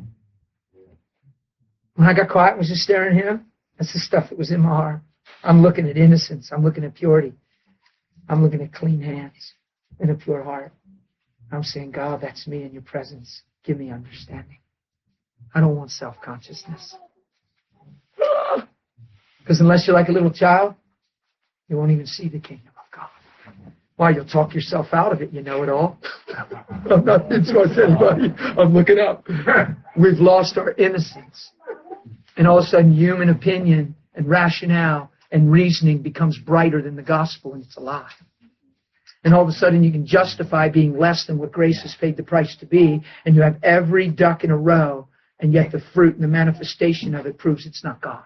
When I got quiet and was just staring at Him, that's the stuff that was in my heart. I'm looking at innocence. I'm looking at purity. I'm looking at clean hands and a pure heart. I'm saying, God, that's me in your presence. Give me understanding. I don't want self-consciousness. Because unless you're like a little child, you won't even see the kingdom of God. Why, you'll talk yourself out of it. You know it all. I'm not insulting anybody. I'm looking up. We've lost our innocence. And all of a sudden, human opinion and rationale and reasoning becomes brighter than the gospel, and it's a lie. And all of a sudden you can justify being less than what grace has paid the price to be, and you have every duck in a row, and yet the fruit and the manifestation of it proves it's not God.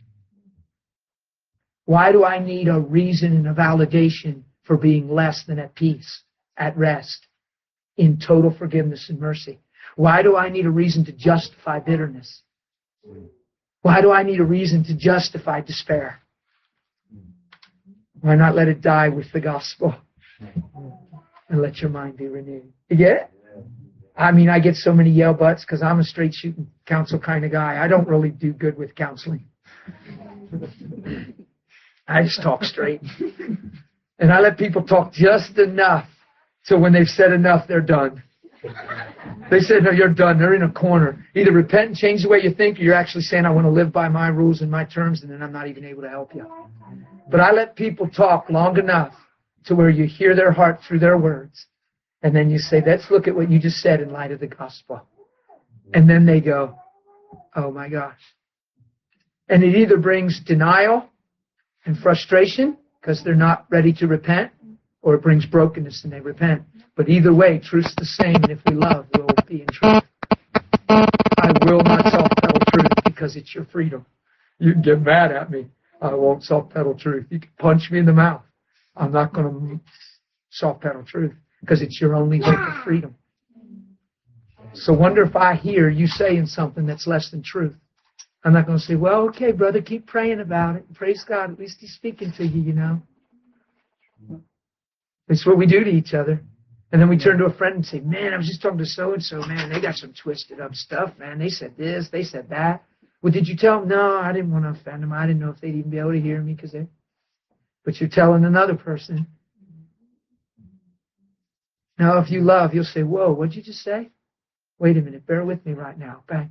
Why do I need a reason and a validation for being less than at peace, at rest, in total forgiveness and mercy? Why do I need a reason to justify bitterness? Why do I need a reason to justify despair? Why not let it die with the gospel? And let your mind be renewed. You get it? I mean, I get so many yell butts because I'm a straight shooting counsel kind of guy. I don't really do good with counseling. I just talk straight. And I let people talk just enough so when they've said enough, they're done. They said, no, you're done. They're in a corner. Either repent and change the way you think, or you're actually saying, I want to live by my rules and my terms, and then I'm not even able to help you. But I let people talk long enough to where you hear their heart through their words. And then you say, let's look at what you just said in light of the gospel. And then they go, oh my gosh, And it either brings denial and frustration because they're not ready to repent, or it brings brokenness and they repent. But either way, truth's the same, and if we love, we'll be in truth. I will not soft-pedal truth because it's your freedom. You can get mad at me. I won't soft-pedal truth. You can punch me in the mouth. I'm not going to soft-pedal truth because it's your only hope of freedom. So wonder if I hear you saying something that's less than truth. I'm not going to say, well, okay, brother, keep praying about it. Praise God. At least he's speaking to you, you know. It's what we do to each other. And then we turn to a friend and say, man, I was just talking to so-and-so. Man, they got some twisted up stuff, man. They said this, they said that. Well, did you tell them? No, I didn't want to offend them. I didn't know if they'd even be able to hear me. because they. But you're telling another person. Now, if you love, you'll say, whoa, what'd you just say? Wait a minute, bear with me right now. Bang.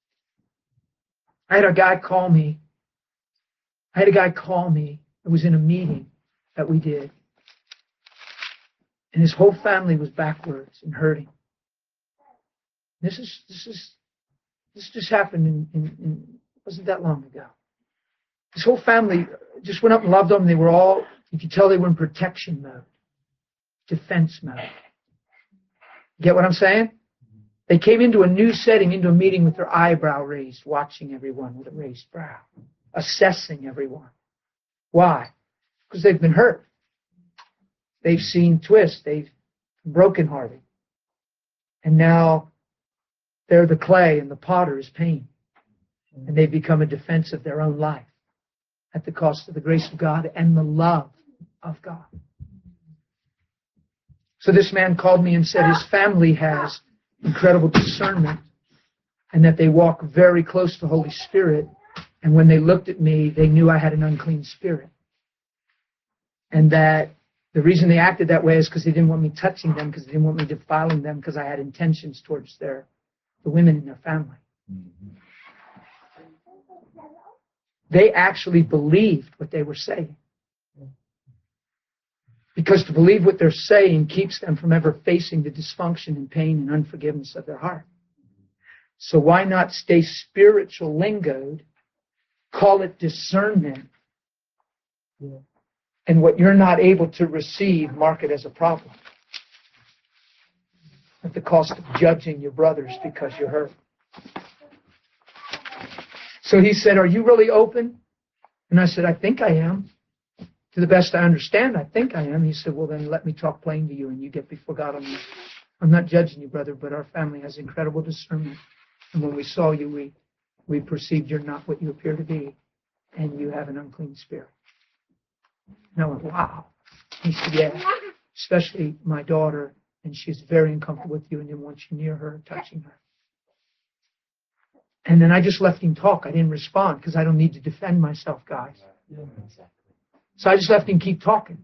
I had a guy call me. I had a guy call me. It was in a meeting that we did. And his whole family was backwards and hurting. This is this is this just happened in, in, in wasn't that long ago. His whole family just went up and loved them. They were all, you could tell they were in protection mode, defense mode. Get what I'm saying? They came into a new setting, into a meeting with their eyebrow raised, watching everyone with a raised brow, assessing everyone. Why? Because they've been hurt. They've seen twists. They've been brokenhearted. And now they're the clay and the potter is pain. And they've become a defense of their own life at the cost of the grace of God and the love of God. So this man called me and said his family has incredible discernment and that they walk very close to the Holy Spirit. And when they looked at me, they knew I had an unclean spirit. And that the reason they acted that way is because they didn't want me touching them, because they didn't want me defiling them, because I had intentions towards their the women in their family. Mm-hmm. They actually believed what they were saying. Because to believe what they're saying keeps them from ever facing the dysfunction and pain and unforgiveness of their heart. So why not stay spiritual lingoed, call it discernment, yeah. And what you're not able to receive, mark it as a problem. At the cost of judging your brothers because you're hurt. So he said, are you really open? And I said, I think I am. To the best I understand, I think I am. He said, well, then let me talk plain to you and you get before God on this. I'm not judging you, brother, but our family has incredible discernment. And when we saw you, we, we perceived you're not what you appear to be, and you have an unclean spirit. And I went, wow. He said, yeah, especially my daughter, and she's very uncomfortable with you and didn't want you near her, touching her. And then I just left him talk. I didn't respond because I don't need to defend myself, guys. So I just left him keep talking.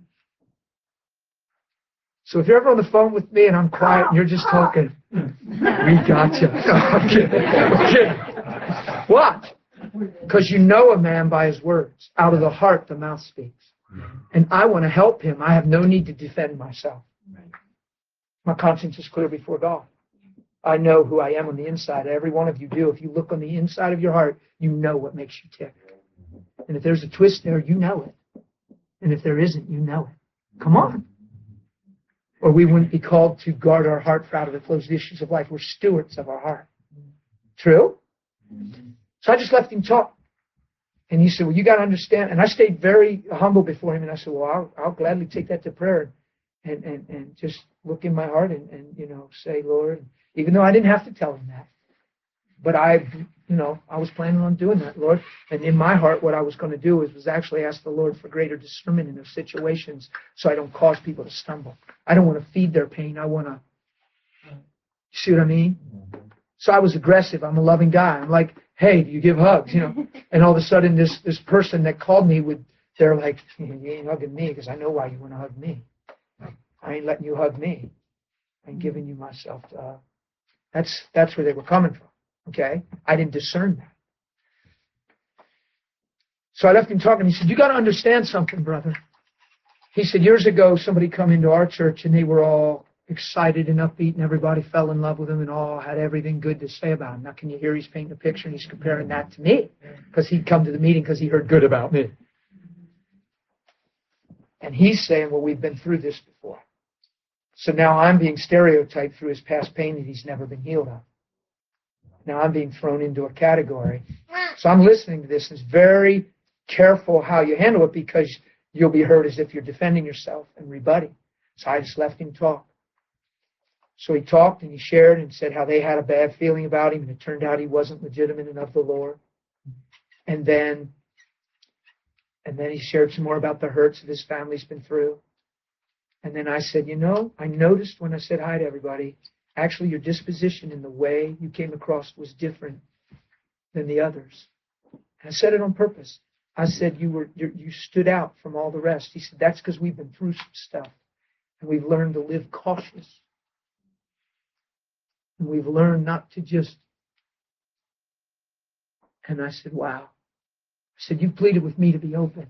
So if you're ever on the phone with me and I'm quiet and you're just talking, we got you. Okay. Okay. Watch. Because you know a man by his words. Out of the heart, the mouth speaks. And I want to help him. I have no need to defend myself. My conscience is clear before God. I know who I am on the inside. Every one of you do. If you look on the inside of your heart, you know what makes you tick. And if there's a twist there, you know it. And if there isn't, you know it. Come on. Or we wouldn't be called to guard our heart, for out of it flows the issues of life. We're stewards of our heart. True? So I just left him talk. And he said, well, you got to understand. And I stayed very humble before him. And I said, well, I'll, I'll gladly take that to prayer and, and, and just look in my heart and, and, you know, say, Lord, even though I didn't have to tell him that. But I, you know, I was planning on doing that, Lord. And in my heart, what I was going to do is was actually ask the Lord for greater discernment in those situations so I don't cause people to stumble. I don't want to feed their pain. I want to, you see what I mean? So I was aggressive. I'm a loving guy. I'm like, hey, do you give hugs? You know, and all of a sudden this, this person that called me would, they're like, you ain't hugging me because I know why you want to hug me. I ain't letting you hug me. I ain't giving you myself to hug. That's, that's where they were coming from. Okay? I didn't discern that. So I left him talking. He said, you got to understand something, brother. He said, years ago, somebody come into our church and they were all excited and upbeat, and everybody fell in love with him and all had everything good to say about him. Now, can you hear he's painting a picture and he's comparing that to me? Because he'd come to the meeting because he heard good about me. And he's saying, well, we've been through this before. So now I'm being stereotyped through his past pain that he's never been healed of. Now I'm being thrown into a category. So I'm listening to this. It's very careful how you handle it because you'll be heard as if you're defending yourself and rebutting. So I just left him talk. So he talked and he shared and said how they had a bad feeling about him, and it turned out he wasn't legitimate and of the Lord. And then, and then he shared some more about the hurts that his family's been through. And then I said, you know, I noticed when I said hi to everybody, actually your disposition and the way you came across was different than the others. And I said it on purpose. I said you were you you stood out from all the rest. He said, that's because we've been through some stuff. And we've learned to live cautious. And we've learned not to just... And I said, wow. I said, you pleaded with me to be open.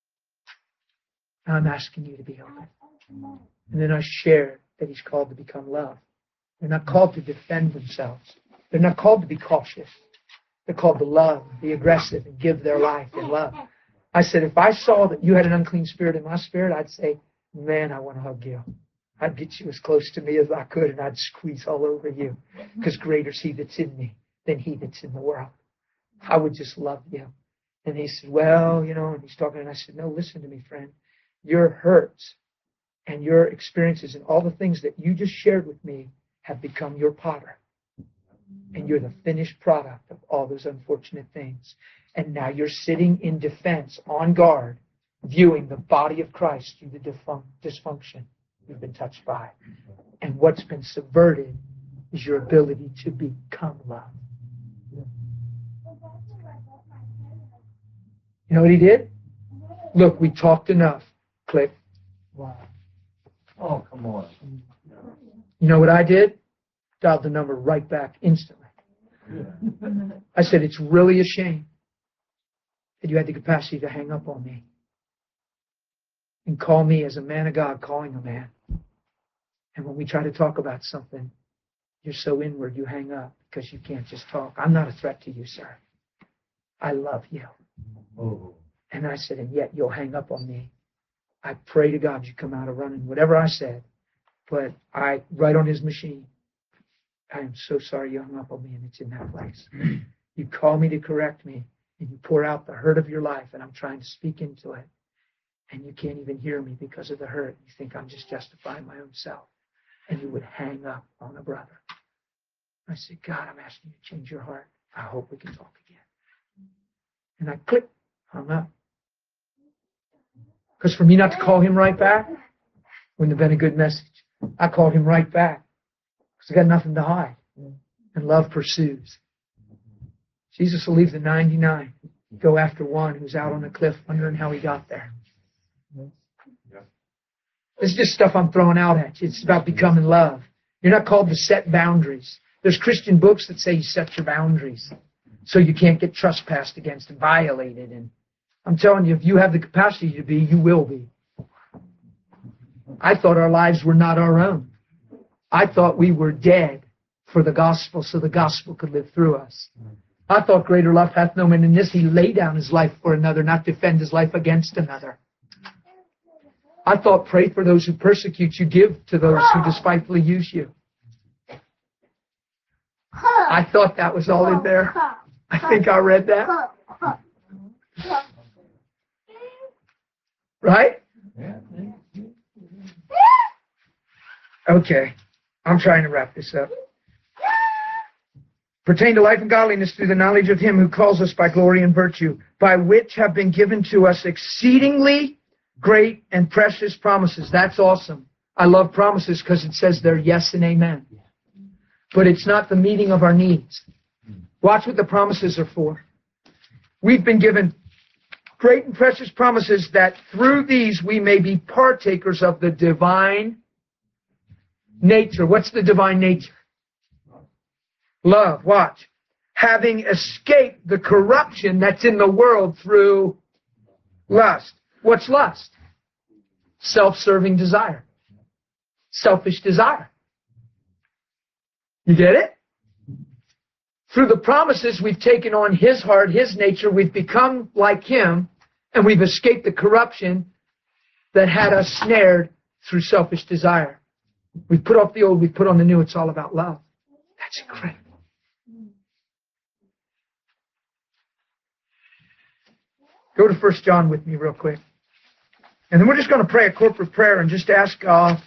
I'm asking you to be open. And then I shared that he's called to become love. They're not called to defend themselves. They're not called to be cautious. They're called to love, be aggressive, and give their life in love. I said, if I saw that you had an unclean spirit in my spirit, I'd say, man, I want to hug you. I'd get you as close to me as I could, and I'd squeeze all over you. Because greater is he that's in me than he that's in the world. I would just love you. And he said, well, you know, and he's talking, and I said, no, listen to me, friend. Your hurts and your experiences and all the things that you just shared with me have become your potter. And you're the finished product of all those unfortunate things. And now you're sitting in defense, on guard, viewing the body of Christ through the defun- dysfunction you've been touched by. And what's been subverted is your ability to become love. You know what he did? Look, we talked enough. Click. Wow. Oh, come on. You know what I did? Dialed the number right back instantly. I said, it's really a shame that you had the capacity to hang up on me and call me as a man of God calling a man. And when we try to talk about something, you're so inward you hang up because you can't just talk. I'm not a threat to you, sir. I love you. Oh. And I said, and yet you'll hang up on me. I pray to God you come out of running, whatever I said. But I, right on his machine, I am so sorry you hung up on me, and it's in that place. You call me to correct me, and you pour out the hurt of your life, and I'm trying to speak into it. And you can't even hear me because of the hurt. You think I'm just justifying my own self. And you would hang up on a brother. I said, God, I'm asking you to change your heart. I hope we can talk again. And I clicked, hung up. Because for me not to call him right back wouldn't have been a good message. I called him right back. Because I got nothing to hide. And love pursues. Jesus will leave the ninety-nine, go after one who's out on the cliff wondering how he got there. This is just stuff I'm throwing out at you. It's about becoming love. You're not called to set boundaries. There's Christian books that say you set your boundaries so you can't get trespassed against and violated. And I'm telling you, if you have the capacity to be, you will be. I thought our lives were not our own. I thought we were dead for the gospel so the gospel could live through us. I thought greater love hath no man than this. He lay down his life for another, not defend his life against another. I thought pray for those who persecute you, give to those who despitefully use you. I thought that was all in there. I think I read that. Right? Okay. I'm trying to wrap this up. Pertain to life and godliness through the knowledge of Him who calls us by glory and virtue, by which have been given to us exceedingly great and precious promises. That's awesome. I love promises because it says they're yes and amen. But it's not the meeting of our needs. Watch what the promises are for. We've been given great and precious promises that through these we may be partakers of the divine nature. What's the divine nature? Love. Watch. Having escaped the corruption that's in the world through lust. What's lust? Self-serving desire. selfish desire. You get it? Through the promises, we've taken on His heart, His nature. We've become like Him, and we've escaped the corruption that had us snared through selfish desire. We've put off the old, we've put on the new. It's all about love. That's incredible. Go to First John with me real quick. And then we're just going to pray a corporate prayer and just ask God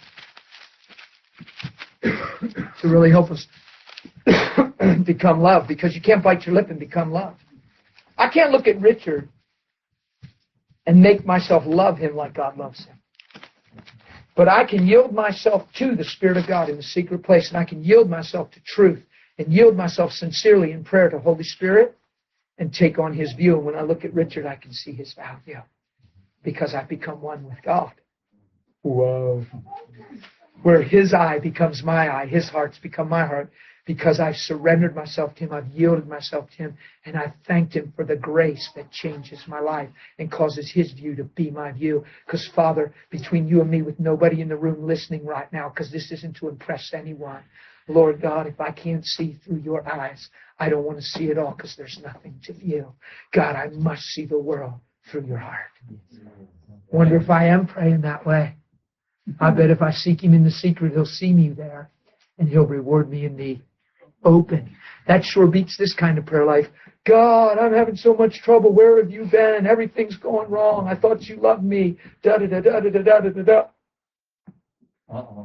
to really help us become love, because you can't bite your lip and become love. I can't look at Richard and make myself love him like God loves him. But I can yield myself to the Spirit of God in the secret place, and I can yield myself to truth and yield myself sincerely in prayer to Holy Spirit and take on His view. And when I look at Richard, I can see his value because I've become one with God. Whoa. Where His eye becomes my eye, His heart's become my heart, because I've surrendered myself to Him, I've yielded myself to Him, and I've thanked Him for the grace that changes my life and causes His view to be my view. Because, Father, between you and me, with nobody in the room listening right now, because this isn't to impress anyone, Lord God, if I can't see through your eyes, I don't want to see it all, because there's nothing to view. God, I must see the world through your heart. Wonder if I am praying that way. I bet if I seek Him in the secret, He'll see me there, and He'll reward me in the open. That sure beats this kind of prayer life. God, I'm having so much trouble. Where have you been? Everything's going wrong. I thought you loved me. Da da da da da da da da da. Uh-oh.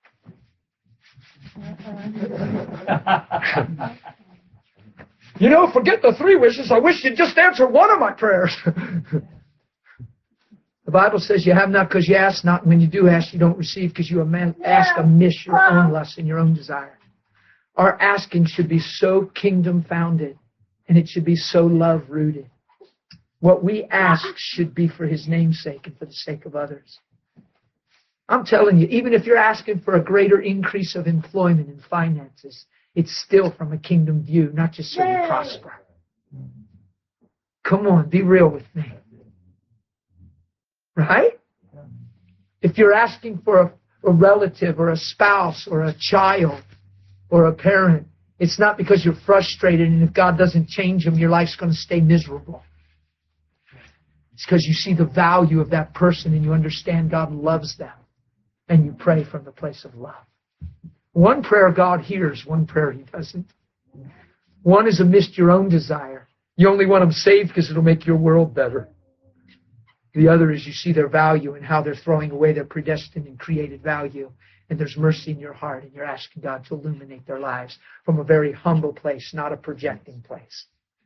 You know, forget the three wishes. I wish you'd just answer one of my prayers. The Bible says you have not because you ask not. When you do ask, you don't receive because you ask amiss your own lust and your own desire. Our asking should be so kingdom-founded, and it should be so love-rooted. What we ask should be for His name's sake and for the sake of others. I'm telling you, even if you're asking for a greater increase of employment and finances, it's still from a kingdom view, not just so you prosper. Come on, be real with me. Right? If you're asking for a, a relative or a spouse or a child or a parent, it's not because you're frustrated, and if God doesn't change them, your life's going to stay miserable. It's because you see the value of that person and you understand God loves them, and you pray from the place of love. One prayer God hears, one prayer He doesn't. One is amidst your own desire. You only want them saved because it'll make your world better. The other is you see their value and how they're throwing away their predestined and created value. And there's mercy in your heart, and you're asking God to illuminate their lives from a very humble place, not a projecting place.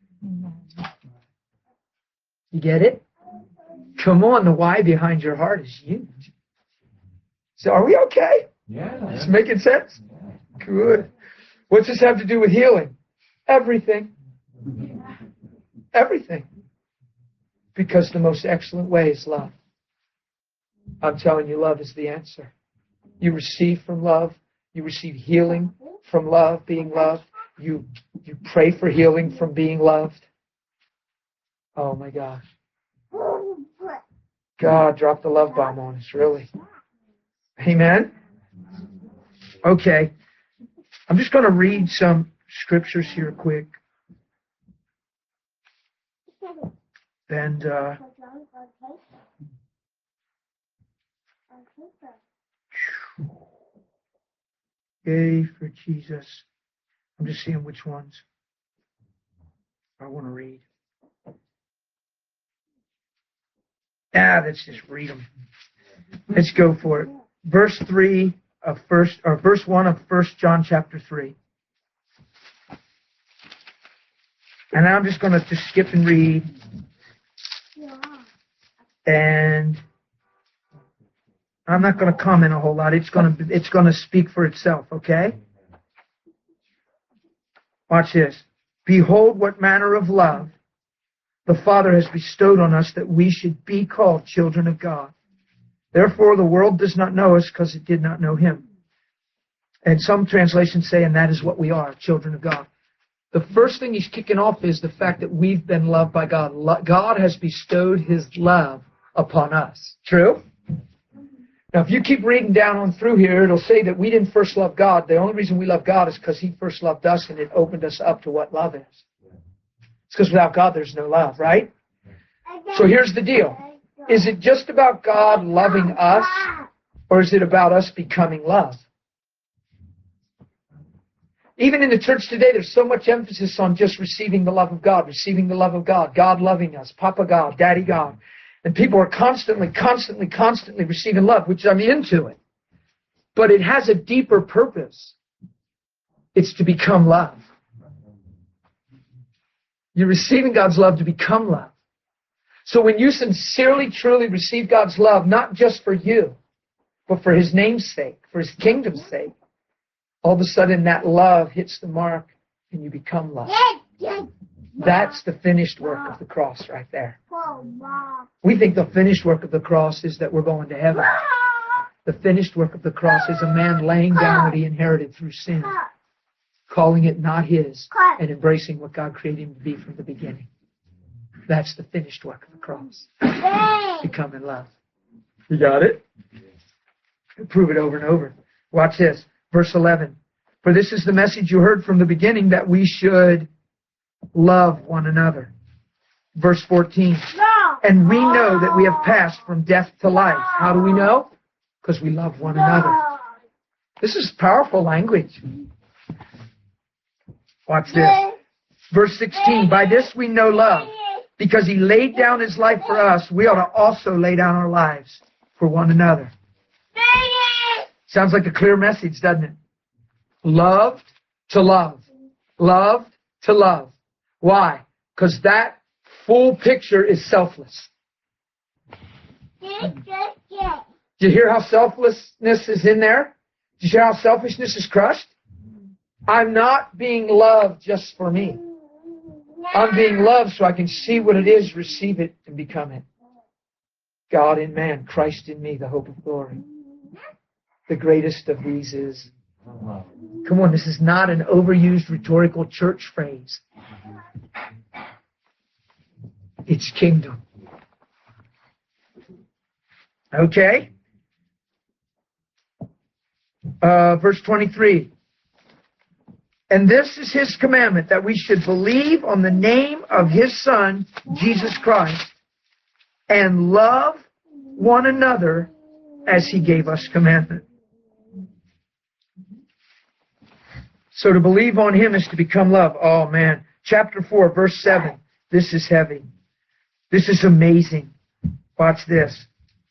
You get it? Come on, the why behind your heart is huge. So are we okay? Yeah. It's making sense? Good. What's this have to do with healing? Everything. Everything. Because the most excellent way is love. I'm telling you, love is the answer. You receive from love. You receive healing from love, being loved. You, you pray for healing from being loved. Oh, my gosh. God dropped the love bomb on us, really. Amen? Okay. I'm just going to read some scriptures here quick. And, uh, yay for Jesus. I'm just seeing which ones I want to read. Ah, let's just read them. Let's go for it. Verse three of first, or verse one of First John chapter three. And I'm just going to just skip and read. And I'm not going to comment a whole lot. It's going to it's going to speak for itself, okay? Watch this. Behold what manner of love the Father has bestowed on us, that we should be called children of God. Therefore the world does not know us because it did not know Him. And some translations say, and that is what we are, children of God. The first thing He's kicking off is the fact that we've been loved by God. God has bestowed His love upon us. True? Now, if you keep reading down on through here, it'll say that we didn't first love God. The only reason we love God is because He first loved us and it opened us up to what love is. It's because without God, there's no love, right? So here's the deal. Is it just about God loving us, or is it about us becoming love? Even in the church today, there's so much emphasis on just receiving the love of God, receiving the love of God, God loving us, Papa God, Daddy God. And people are constantly, constantly, constantly receiving love, which I'm into it. But it has a deeper purpose. It's to become love. You're receiving God's love to become love. So when you sincerely, truly receive God's love, not just for you, but for His name's sake, for His kingdom's sake, all of a sudden that love hits the mark and you become love. That's the finished work of the cross right there. We think the finished work of the cross is that we're going to heaven. The finished work of the cross is a man laying down what he inherited through sin, calling it not his, and embracing what God created him to be from the beginning. That's the finished work of the cross. Becoming love. You got it? Prove it over and over. Watch this. Verse eleven. For this is the message you heard from the beginning, that we should love one another. Verse fourteen. And we know that we have passed from death to life. How do we know? Because we love one another. This is powerful language. Watch this. Verse sixteen. By this we know love, because He laid down His life for us. We ought to also lay down our lives for one another. Sounds like a clear message, doesn't it? Loved to love. Loved to love. Why? Because that full picture is selfless. Do you hear how selflessness is in there? Do you hear how selfishness is crushed? I'm not being loved just for me. I'm being loved so I can see what it is, receive it, and become it. God in man, Christ in me, the hope of glory. The greatest of these is... Come on, this is not an overused rhetorical church phrase. It's kingdom. Okay? Uh, verse twenty-three. And this is His commandment, that we should believe on the name of His Son, Jesus Christ, and love one another as He gave us commandment. So to believe on Him is to become love. Oh, man. Chapter four, verse seven. This is heavy. This is amazing. Watch this.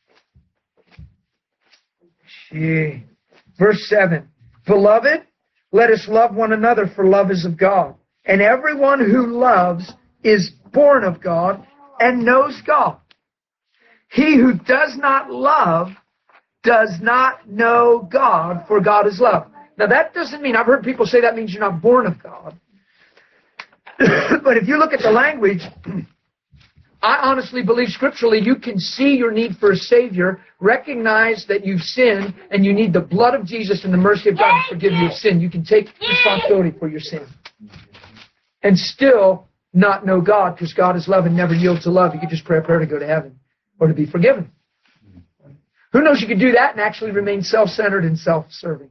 Gee. Verse seven. Beloved, let us love one another, for love is of God. And everyone who loves is born of God and knows God. He who does not love does not know God, for God is love. Now that doesn't mean, I've heard people say that means you're not born of God. But if you look at the language, I honestly believe scripturally you can see your need for a Savior, recognize that you've sinned, and you need the blood of Jesus and the mercy of God to forgive you of sin. You can take responsibility for your sin. And still not know God, because God is love and never yields to love. You can just pray a prayer to go to heaven or to be forgiven. Who knows you could do that and actually remain self-centered and self-serving.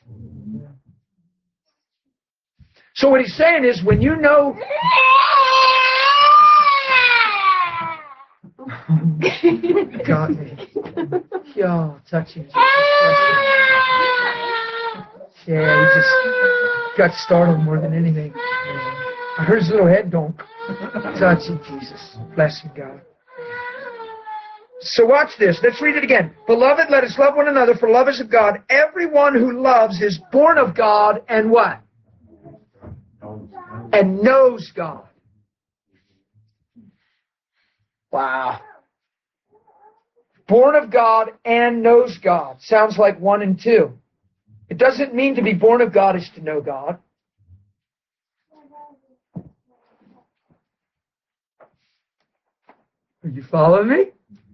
So what he's saying is, when you know... Got me. Oh, touching. Yeah, he just got startled more than anything. I heard his little head going. Touching Jesus. Blessing God. So watch this. Let's read it again. Beloved, let us love one another, for love is of God. Everyone who loves is born of God and what? And knows God. Wow. Born of God and knows God. Sounds like one and two. It doesn't mean to be born of God is to know God. Are you following me?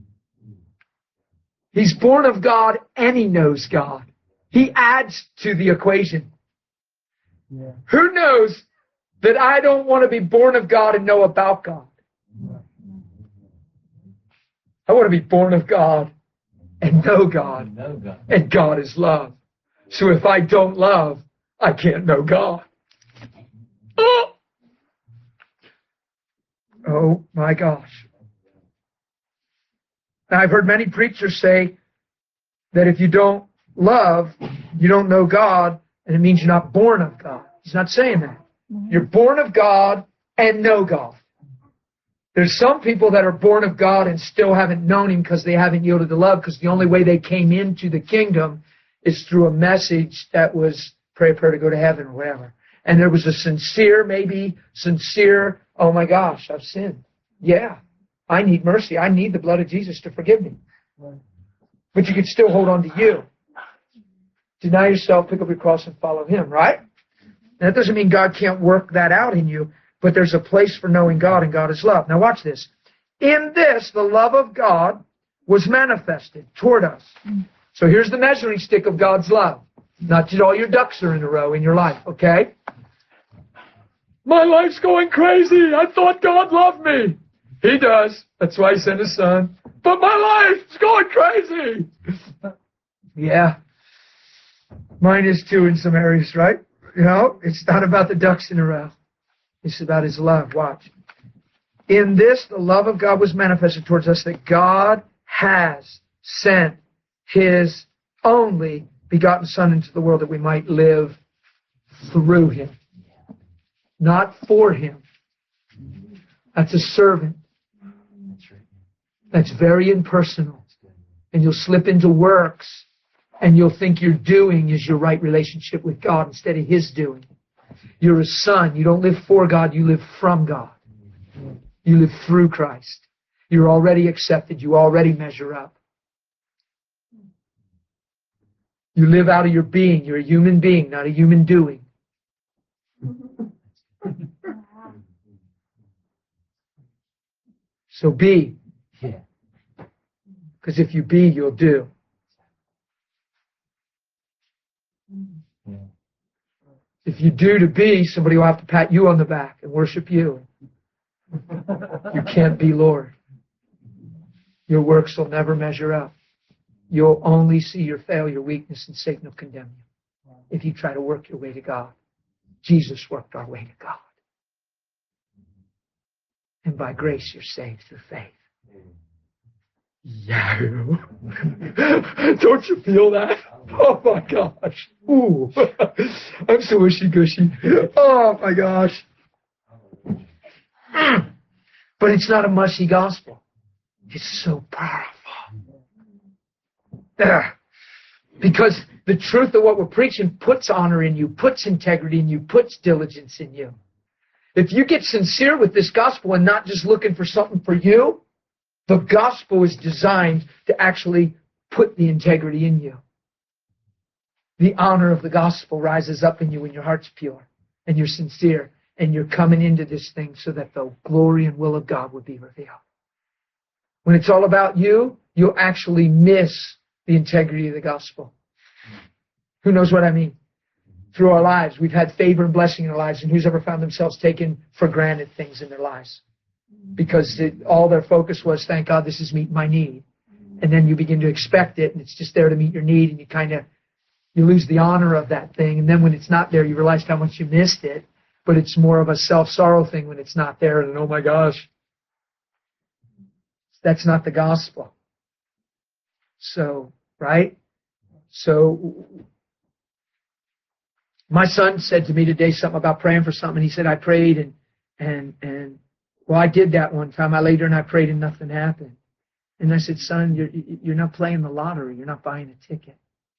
He's born of God and he knows God. He adds to the equation. Yeah. Who knows that I don't want to be born of God and know about God? I want to be born of God and know God. Know God. And God is love. So if I don't love, I can't know God. Oh, oh my gosh. Now, I've heard many preachers say that if you don't love, you don't know God, and it means you're not born of God. He's not saying that. You're born of God and know God. There's some people that are born of God and still haven't known Him because they haven't yielded to love, because the only way they came into the kingdom is through a message that was pray a prayer to go to heaven or whatever. And there was a sincere, maybe sincere, oh my gosh, I've sinned. Yeah, I need mercy. I need the blood of Jesus to forgive me. But you can still hold on to you. Deny yourself, pick up your cross, and follow Him, right? And that doesn't mean God can't work that out in you, but there's a place for knowing God, and God is love. Now watch this. In this, the love of God was manifested toward us. So here's the measuring stick of God's love. Not that all your ducks are in a row in your life, okay? My life's going crazy. I thought God loved me. He does. That's why He sent His Son. But my life's going crazy. Yeah. Mine is too in some areas, right? You know, it's not about the ducks in a row. It's about His love. Watch. In this, the love of God was manifested towards us, that God has sent His only begotten Son into the world that we might live through Him. Not for Him. That's a servant. That's very impersonal. And you'll slip into works, and you'll think your doing is your right relationship with God instead of His doing. You're a son. You don't live for God, you live from God. You live through Christ. You're already accepted. You already measure up. You live out of your being. You're a human being, not a human doing. So be. Yeah. Because if you be, you'll do. Yeah. If you do to be, somebody will have to pat you on the back and worship you. You can't be Lord. Your works will never measure up. You'll only see your failure, weakness, and Satan will condemn you if you try to work your way to God. Jesus worked our way to God. And by grace you're saved through faith. Yeah. Don't you feel that? Oh my gosh. Ooh. I'm so wishy-gushy. Oh my gosh. But it's not a mushy gospel. It's so powerful. There. Because the truth of what we're preaching puts honor in you, puts integrity in you, puts diligence in you. If you get sincere with this gospel and not just looking for something for you, the gospel is designed to actually put the integrity in you. The honor of the gospel rises up in you when your heart's pure and you're sincere and you're coming into this thing so that the glory and will of God would be revealed. When it's all about you, you'll actually miss the integrity of the gospel. Who knows what I mean? Through our lives, we've had favor and blessing in our lives, and who's ever found themselves taking for granted things in their lives? Because it, all their focus was, thank God this is meeting my need. And then you begin to expect it, and it's just there to meet your need, and you kind of, you lose the honor of that thing. And then when it's not there, you realize how much you missed it. But it's more of a self-sorrow thing when it's not there, and oh my gosh. That's not the gospel. So, right? So, my son said to me today something about praying for something. He said, I prayed and, and, and, well, I did that one time. I laid there and I prayed and nothing happened. And I said, son, you're, you're not playing the lottery. You're not buying a ticket.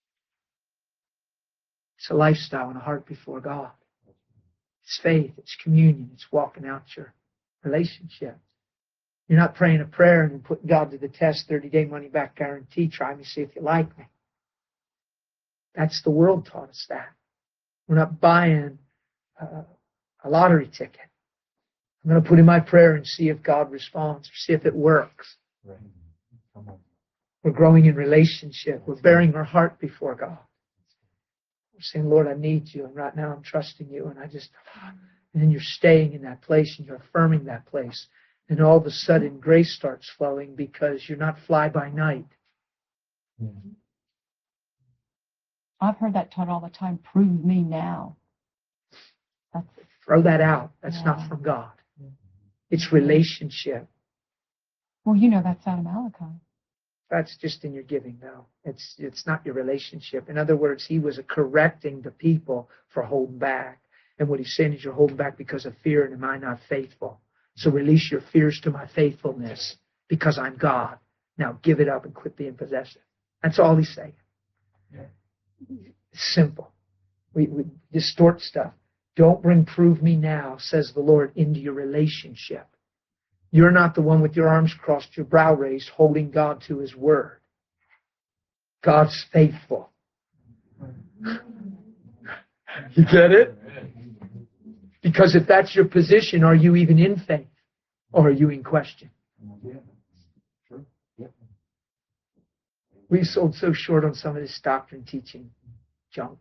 It's a lifestyle and a heart before God. It's faith. It's communion. It's walking out your relationship. You're not praying a prayer and then putting God to the test, thirty-day money-back guarantee. Try me, see if you like me. That's the world taught us that. We're not buying uh, a lottery ticket. I'm going to put in my prayer and see if God responds or see if it works. Right. Come on. We're growing in relationship. We're bearing our heart before God. We're saying, Lord, I need you. And right now I'm trusting you. And I just, and then you're staying in that place and you're affirming that place. And all of a sudden grace starts flowing because you're not fly by night. Yeah. I've heard that taught all the time. Prove me now. That's, Throw that out. That's Yeah. not from God. It's relationship. well, you know that's out of Malachi. That's just in your giving, though. It's it's not your relationship. In other words, he was correcting the people for holding back. And what he's saying is you're holding back because of fear, and am I not faithful? So release your fears to my faithfulness because I'm God. Now give it up and quit being possessive. That's all he's saying. It's simple. We, we distort stuff. Don't bring prove me now, says the Lord, into your relationship. You're not the one with your arms crossed, your brow raised, holding God to his word. God's faithful. You get it? Because if that's your position, are you even in faith? Or are you in question? We've sold so short on some of this doctrine teaching junk.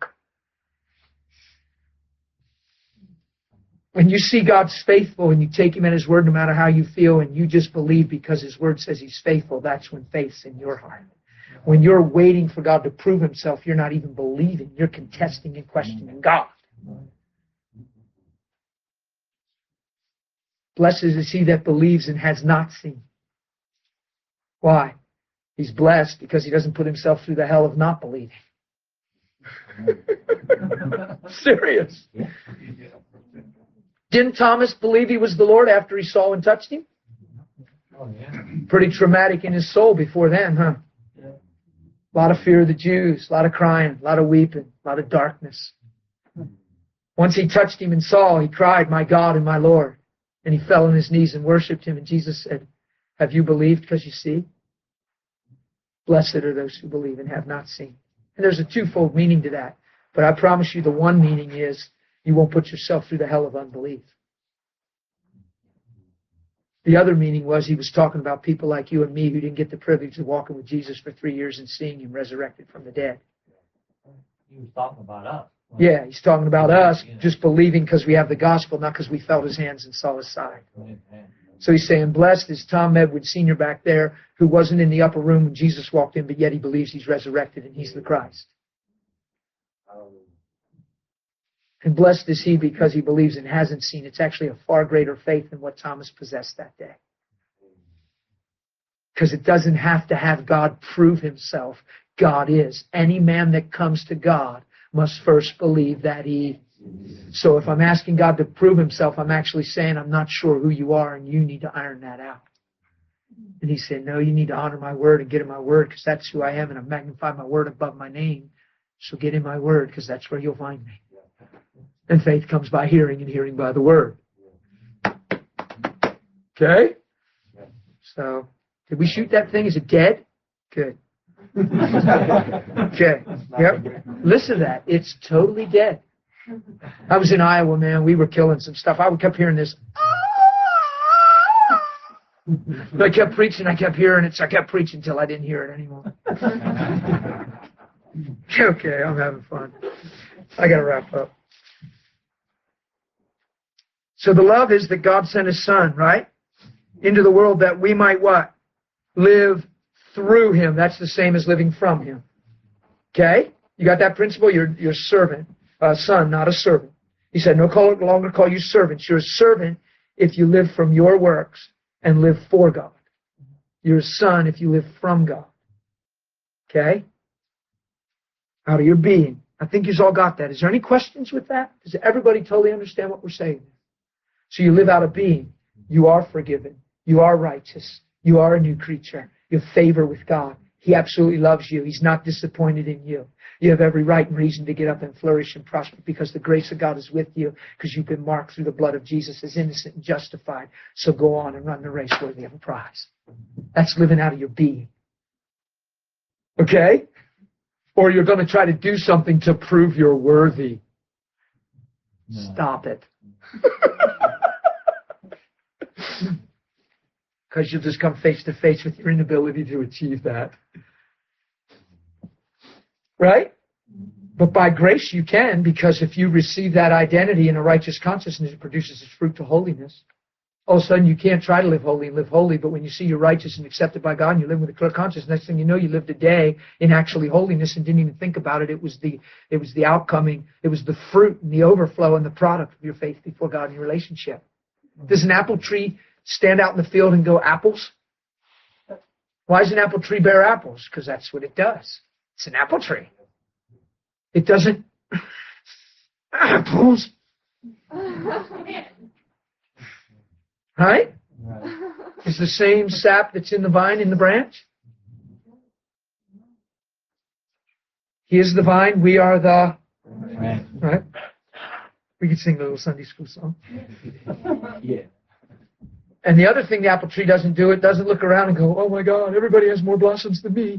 When you see God's faithful and you take him at his word no matter how you feel and you just believe because his word says he's faithful, that's when faith's in your heart. When you're waiting for God to prove himself, you're not even believing. You're contesting and questioning God. Blessed is he that believes and has not seen. Why? He's blessed because he doesn't put himself through the hell of not believing. Serious. Didn't Thomas believe he was the Lord after he saw and touched him? Oh, yeah. Pretty traumatic in his soul before then, huh? Yeah. A lot of fear of the Jews, a lot of crying, a lot of weeping, a lot of darkness. Once he touched him and saw, he cried, my God and my Lord. And he fell on his knees and worshipped him. And Jesus said, have you believed because you see? Blessed are those who believe and have not seen. And there's a twofold meaning to that. But I promise you the one meaning is you won't put yourself through the hell of unbelief. The other meaning was he was talking about people like you and me who didn't get the privilege of walking with Jesus for three years and seeing him resurrected from the dead. He was talking about us. Yeah, he's talking about us just believing because we have the gospel, not because we felt his hands and saw his side. So he's saying, blessed is Tom Edwards Senior back there, who wasn't in the upper room when Jesus walked in, but yet he believes he's resurrected and he's the Christ. And blessed is he because he believes and hasn't seen. It's actually a far greater faith than what Thomas possessed that day. Because it doesn't have to have God prove himself. God is. Any man that comes to God must first believe that he... So if I'm asking God to prove himself, I'm actually saying I'm not sure who you are and you need to iron that out. And he said, no, you need to honor my word and get in my word because that's who I am and I magnify my word above my name. So get in my word because that's where you'll find me. And faith comes by hearing and hearing by the word. Okay? So, did we shoot that thing? Is it dead? Good. Okay. Yep. Listen to that. It's totally dead. I was in Iowa, man. We were killing some stuff. I kept hearing this. I kept preaching. I kept hearing it. So I kept preaching until I didn't hear it anymore. Okay, I'm having fun. I got to wrap up. So the love is that God sent his son, right? Into the world that we might what? Live through him. That's the same as living from him. Okay? You got that principle? You're, you're a servant. A son, not a servant. He said, no call, longer call you servants. You're a servant if you live from your works and live for God. You're a son if you live from God. Okay? Out of your being. I think you've all got that. Is there any questions with that? Does everybody totally understand what we're saying? So you live out of being. You are forgiven. You are righteous. You are a new creature. You have favor with God. He absolutely loves you. He's not disappointed in you. You have every right and reason to get up and flourish and prosper because the grace of God is with you because you've been marked through the blood of Jesus as innocent and justified. So go on and run the race worthy of a prize. That's living out of your being. Okay? Or you're going to try to do something to prove you're worthy. No. Stop it. Because you'll just come face to face with your inability to achieve that. Right? But by grace you can, because if you receive that identity in a righteous consciousness, it produces its fruit to holiness. all of a sudden you can't try to live holy and live holy, but when you see you're righteous and accepted by God and you live with a clear conscience, next thing you know, you lived a day in actually holiness and didn't even think about it. It was the it was the outcoming, it was the fruit and the overflow and the product of your faith before God and your relationship. Does an apple tree stand out in the field and go apples? Why does an apple tree bear apples? Because that's what it does. It's an apple tree. It doesn't apples. Right? Right. Is the same sap that's in the vine in the branch? He is the vine, we are the... Right. Right? We could sing the little Sunday school song. Yeah. And the other thing the apple tree doesn't do, it doesn't look around and go, oh my God, everybody has more blossoms than me.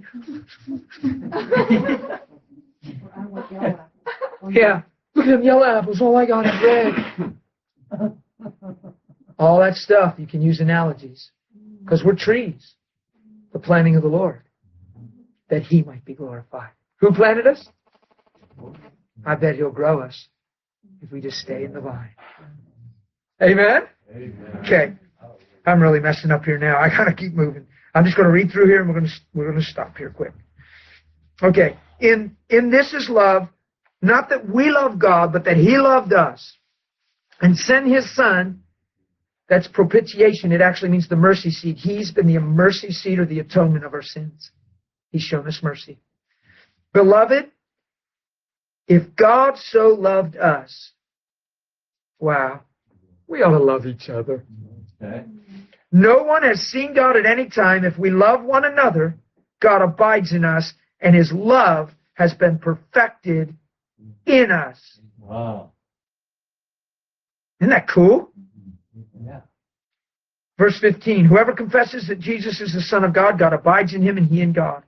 Yeah, look at them yellow apples, all I got is red. All that stuff, you can use analogies. Because we're trees. The planting of the Lord. That He might be glorified. Who planted us? I bet He'll grow us if we just stay in the vine. Amen? Amen. Okay. I'm really messing up here now. I gotta keep moving. I'm just going to read through here and we're going to we're going to stop here quick. Okay. In in this is love, not that we love God, but that He loved us and sent His Son. That's propitiation. It actually means the mercy seat. He's been the mercy seat or the atonement of our sins. He's shown us mercy. Beloved, if God so loved us, wow, we ought to love each other. Okay. No one has seen God at any time. If we love one another, God abides in us, and His love has been perfected in us. Wow. Isn't that cool? Yeah. Verse fifteen, whoever confesses that Jesus is the Son of God, God abides in him and he in God.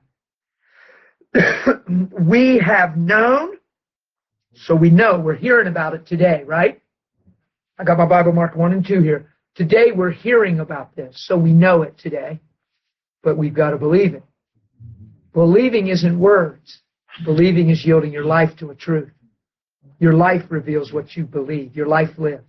We have known, so we know, we're hearing about it today, right? I got my Bible marked one and two here. Today we're hearing about this, so we know it today, but we've got to believe it. Believing isn't words. Believing is yielding your life to a truth. Your life reveals what you believe. Your life lived.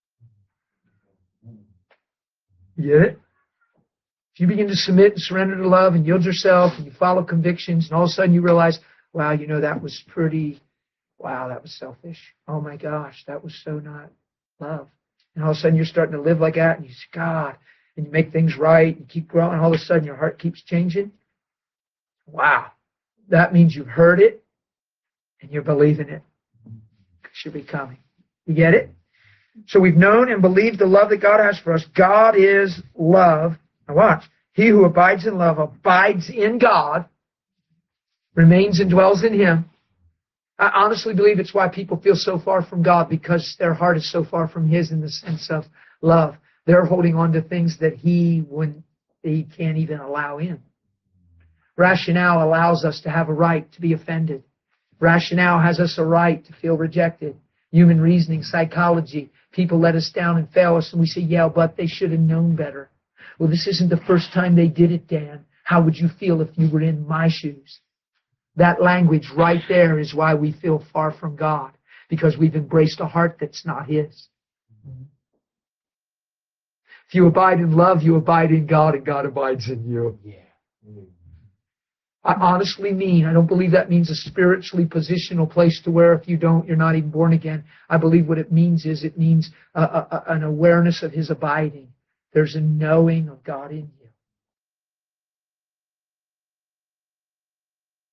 You get it? If you begin to submit and surrender to love and yield yourself and you follow convictions and all of a sudden you realize, wow, you know, that was pretty, wow, that was selfish. Oh my gosh, that was so not love. And all of a sudden you're starting to live like that and you say, God, and you make things right and keep growing. And all of a sudden your heart keeps changing. Wow. That means you've heard it and you're believing it. Because you're becoming. You get it? So we've known and believed the love that God has for us. God is love. Now watch. He who abides in love abides in God, remains and dwells in Him. I honestly believe it's why people feel so far from God, because their heart is so far from His in the sense of love. They're holding on to things that He wouldn't, He can't even allow in. Rationale allows us to have a right to be offended. Rationale has us a right to feel rejected. Human reasoning, psychology, people let us down and fail us, and we say, yeah, but they should have known better. Well, this isn't the first time they did it, Dan. How would you feel if you were in my shoes? That language right there is why we feel far from God, because we've embraced a heart that's not His. If you abide in love, you abide in God, and God abides in you. Yeah. I honestly mean, I don't believe that means a spiritually positional place to where if you don't, you're not even born again. I believe what it means is it means a, a, an awareness of His abiding. There's a knowing of God in you.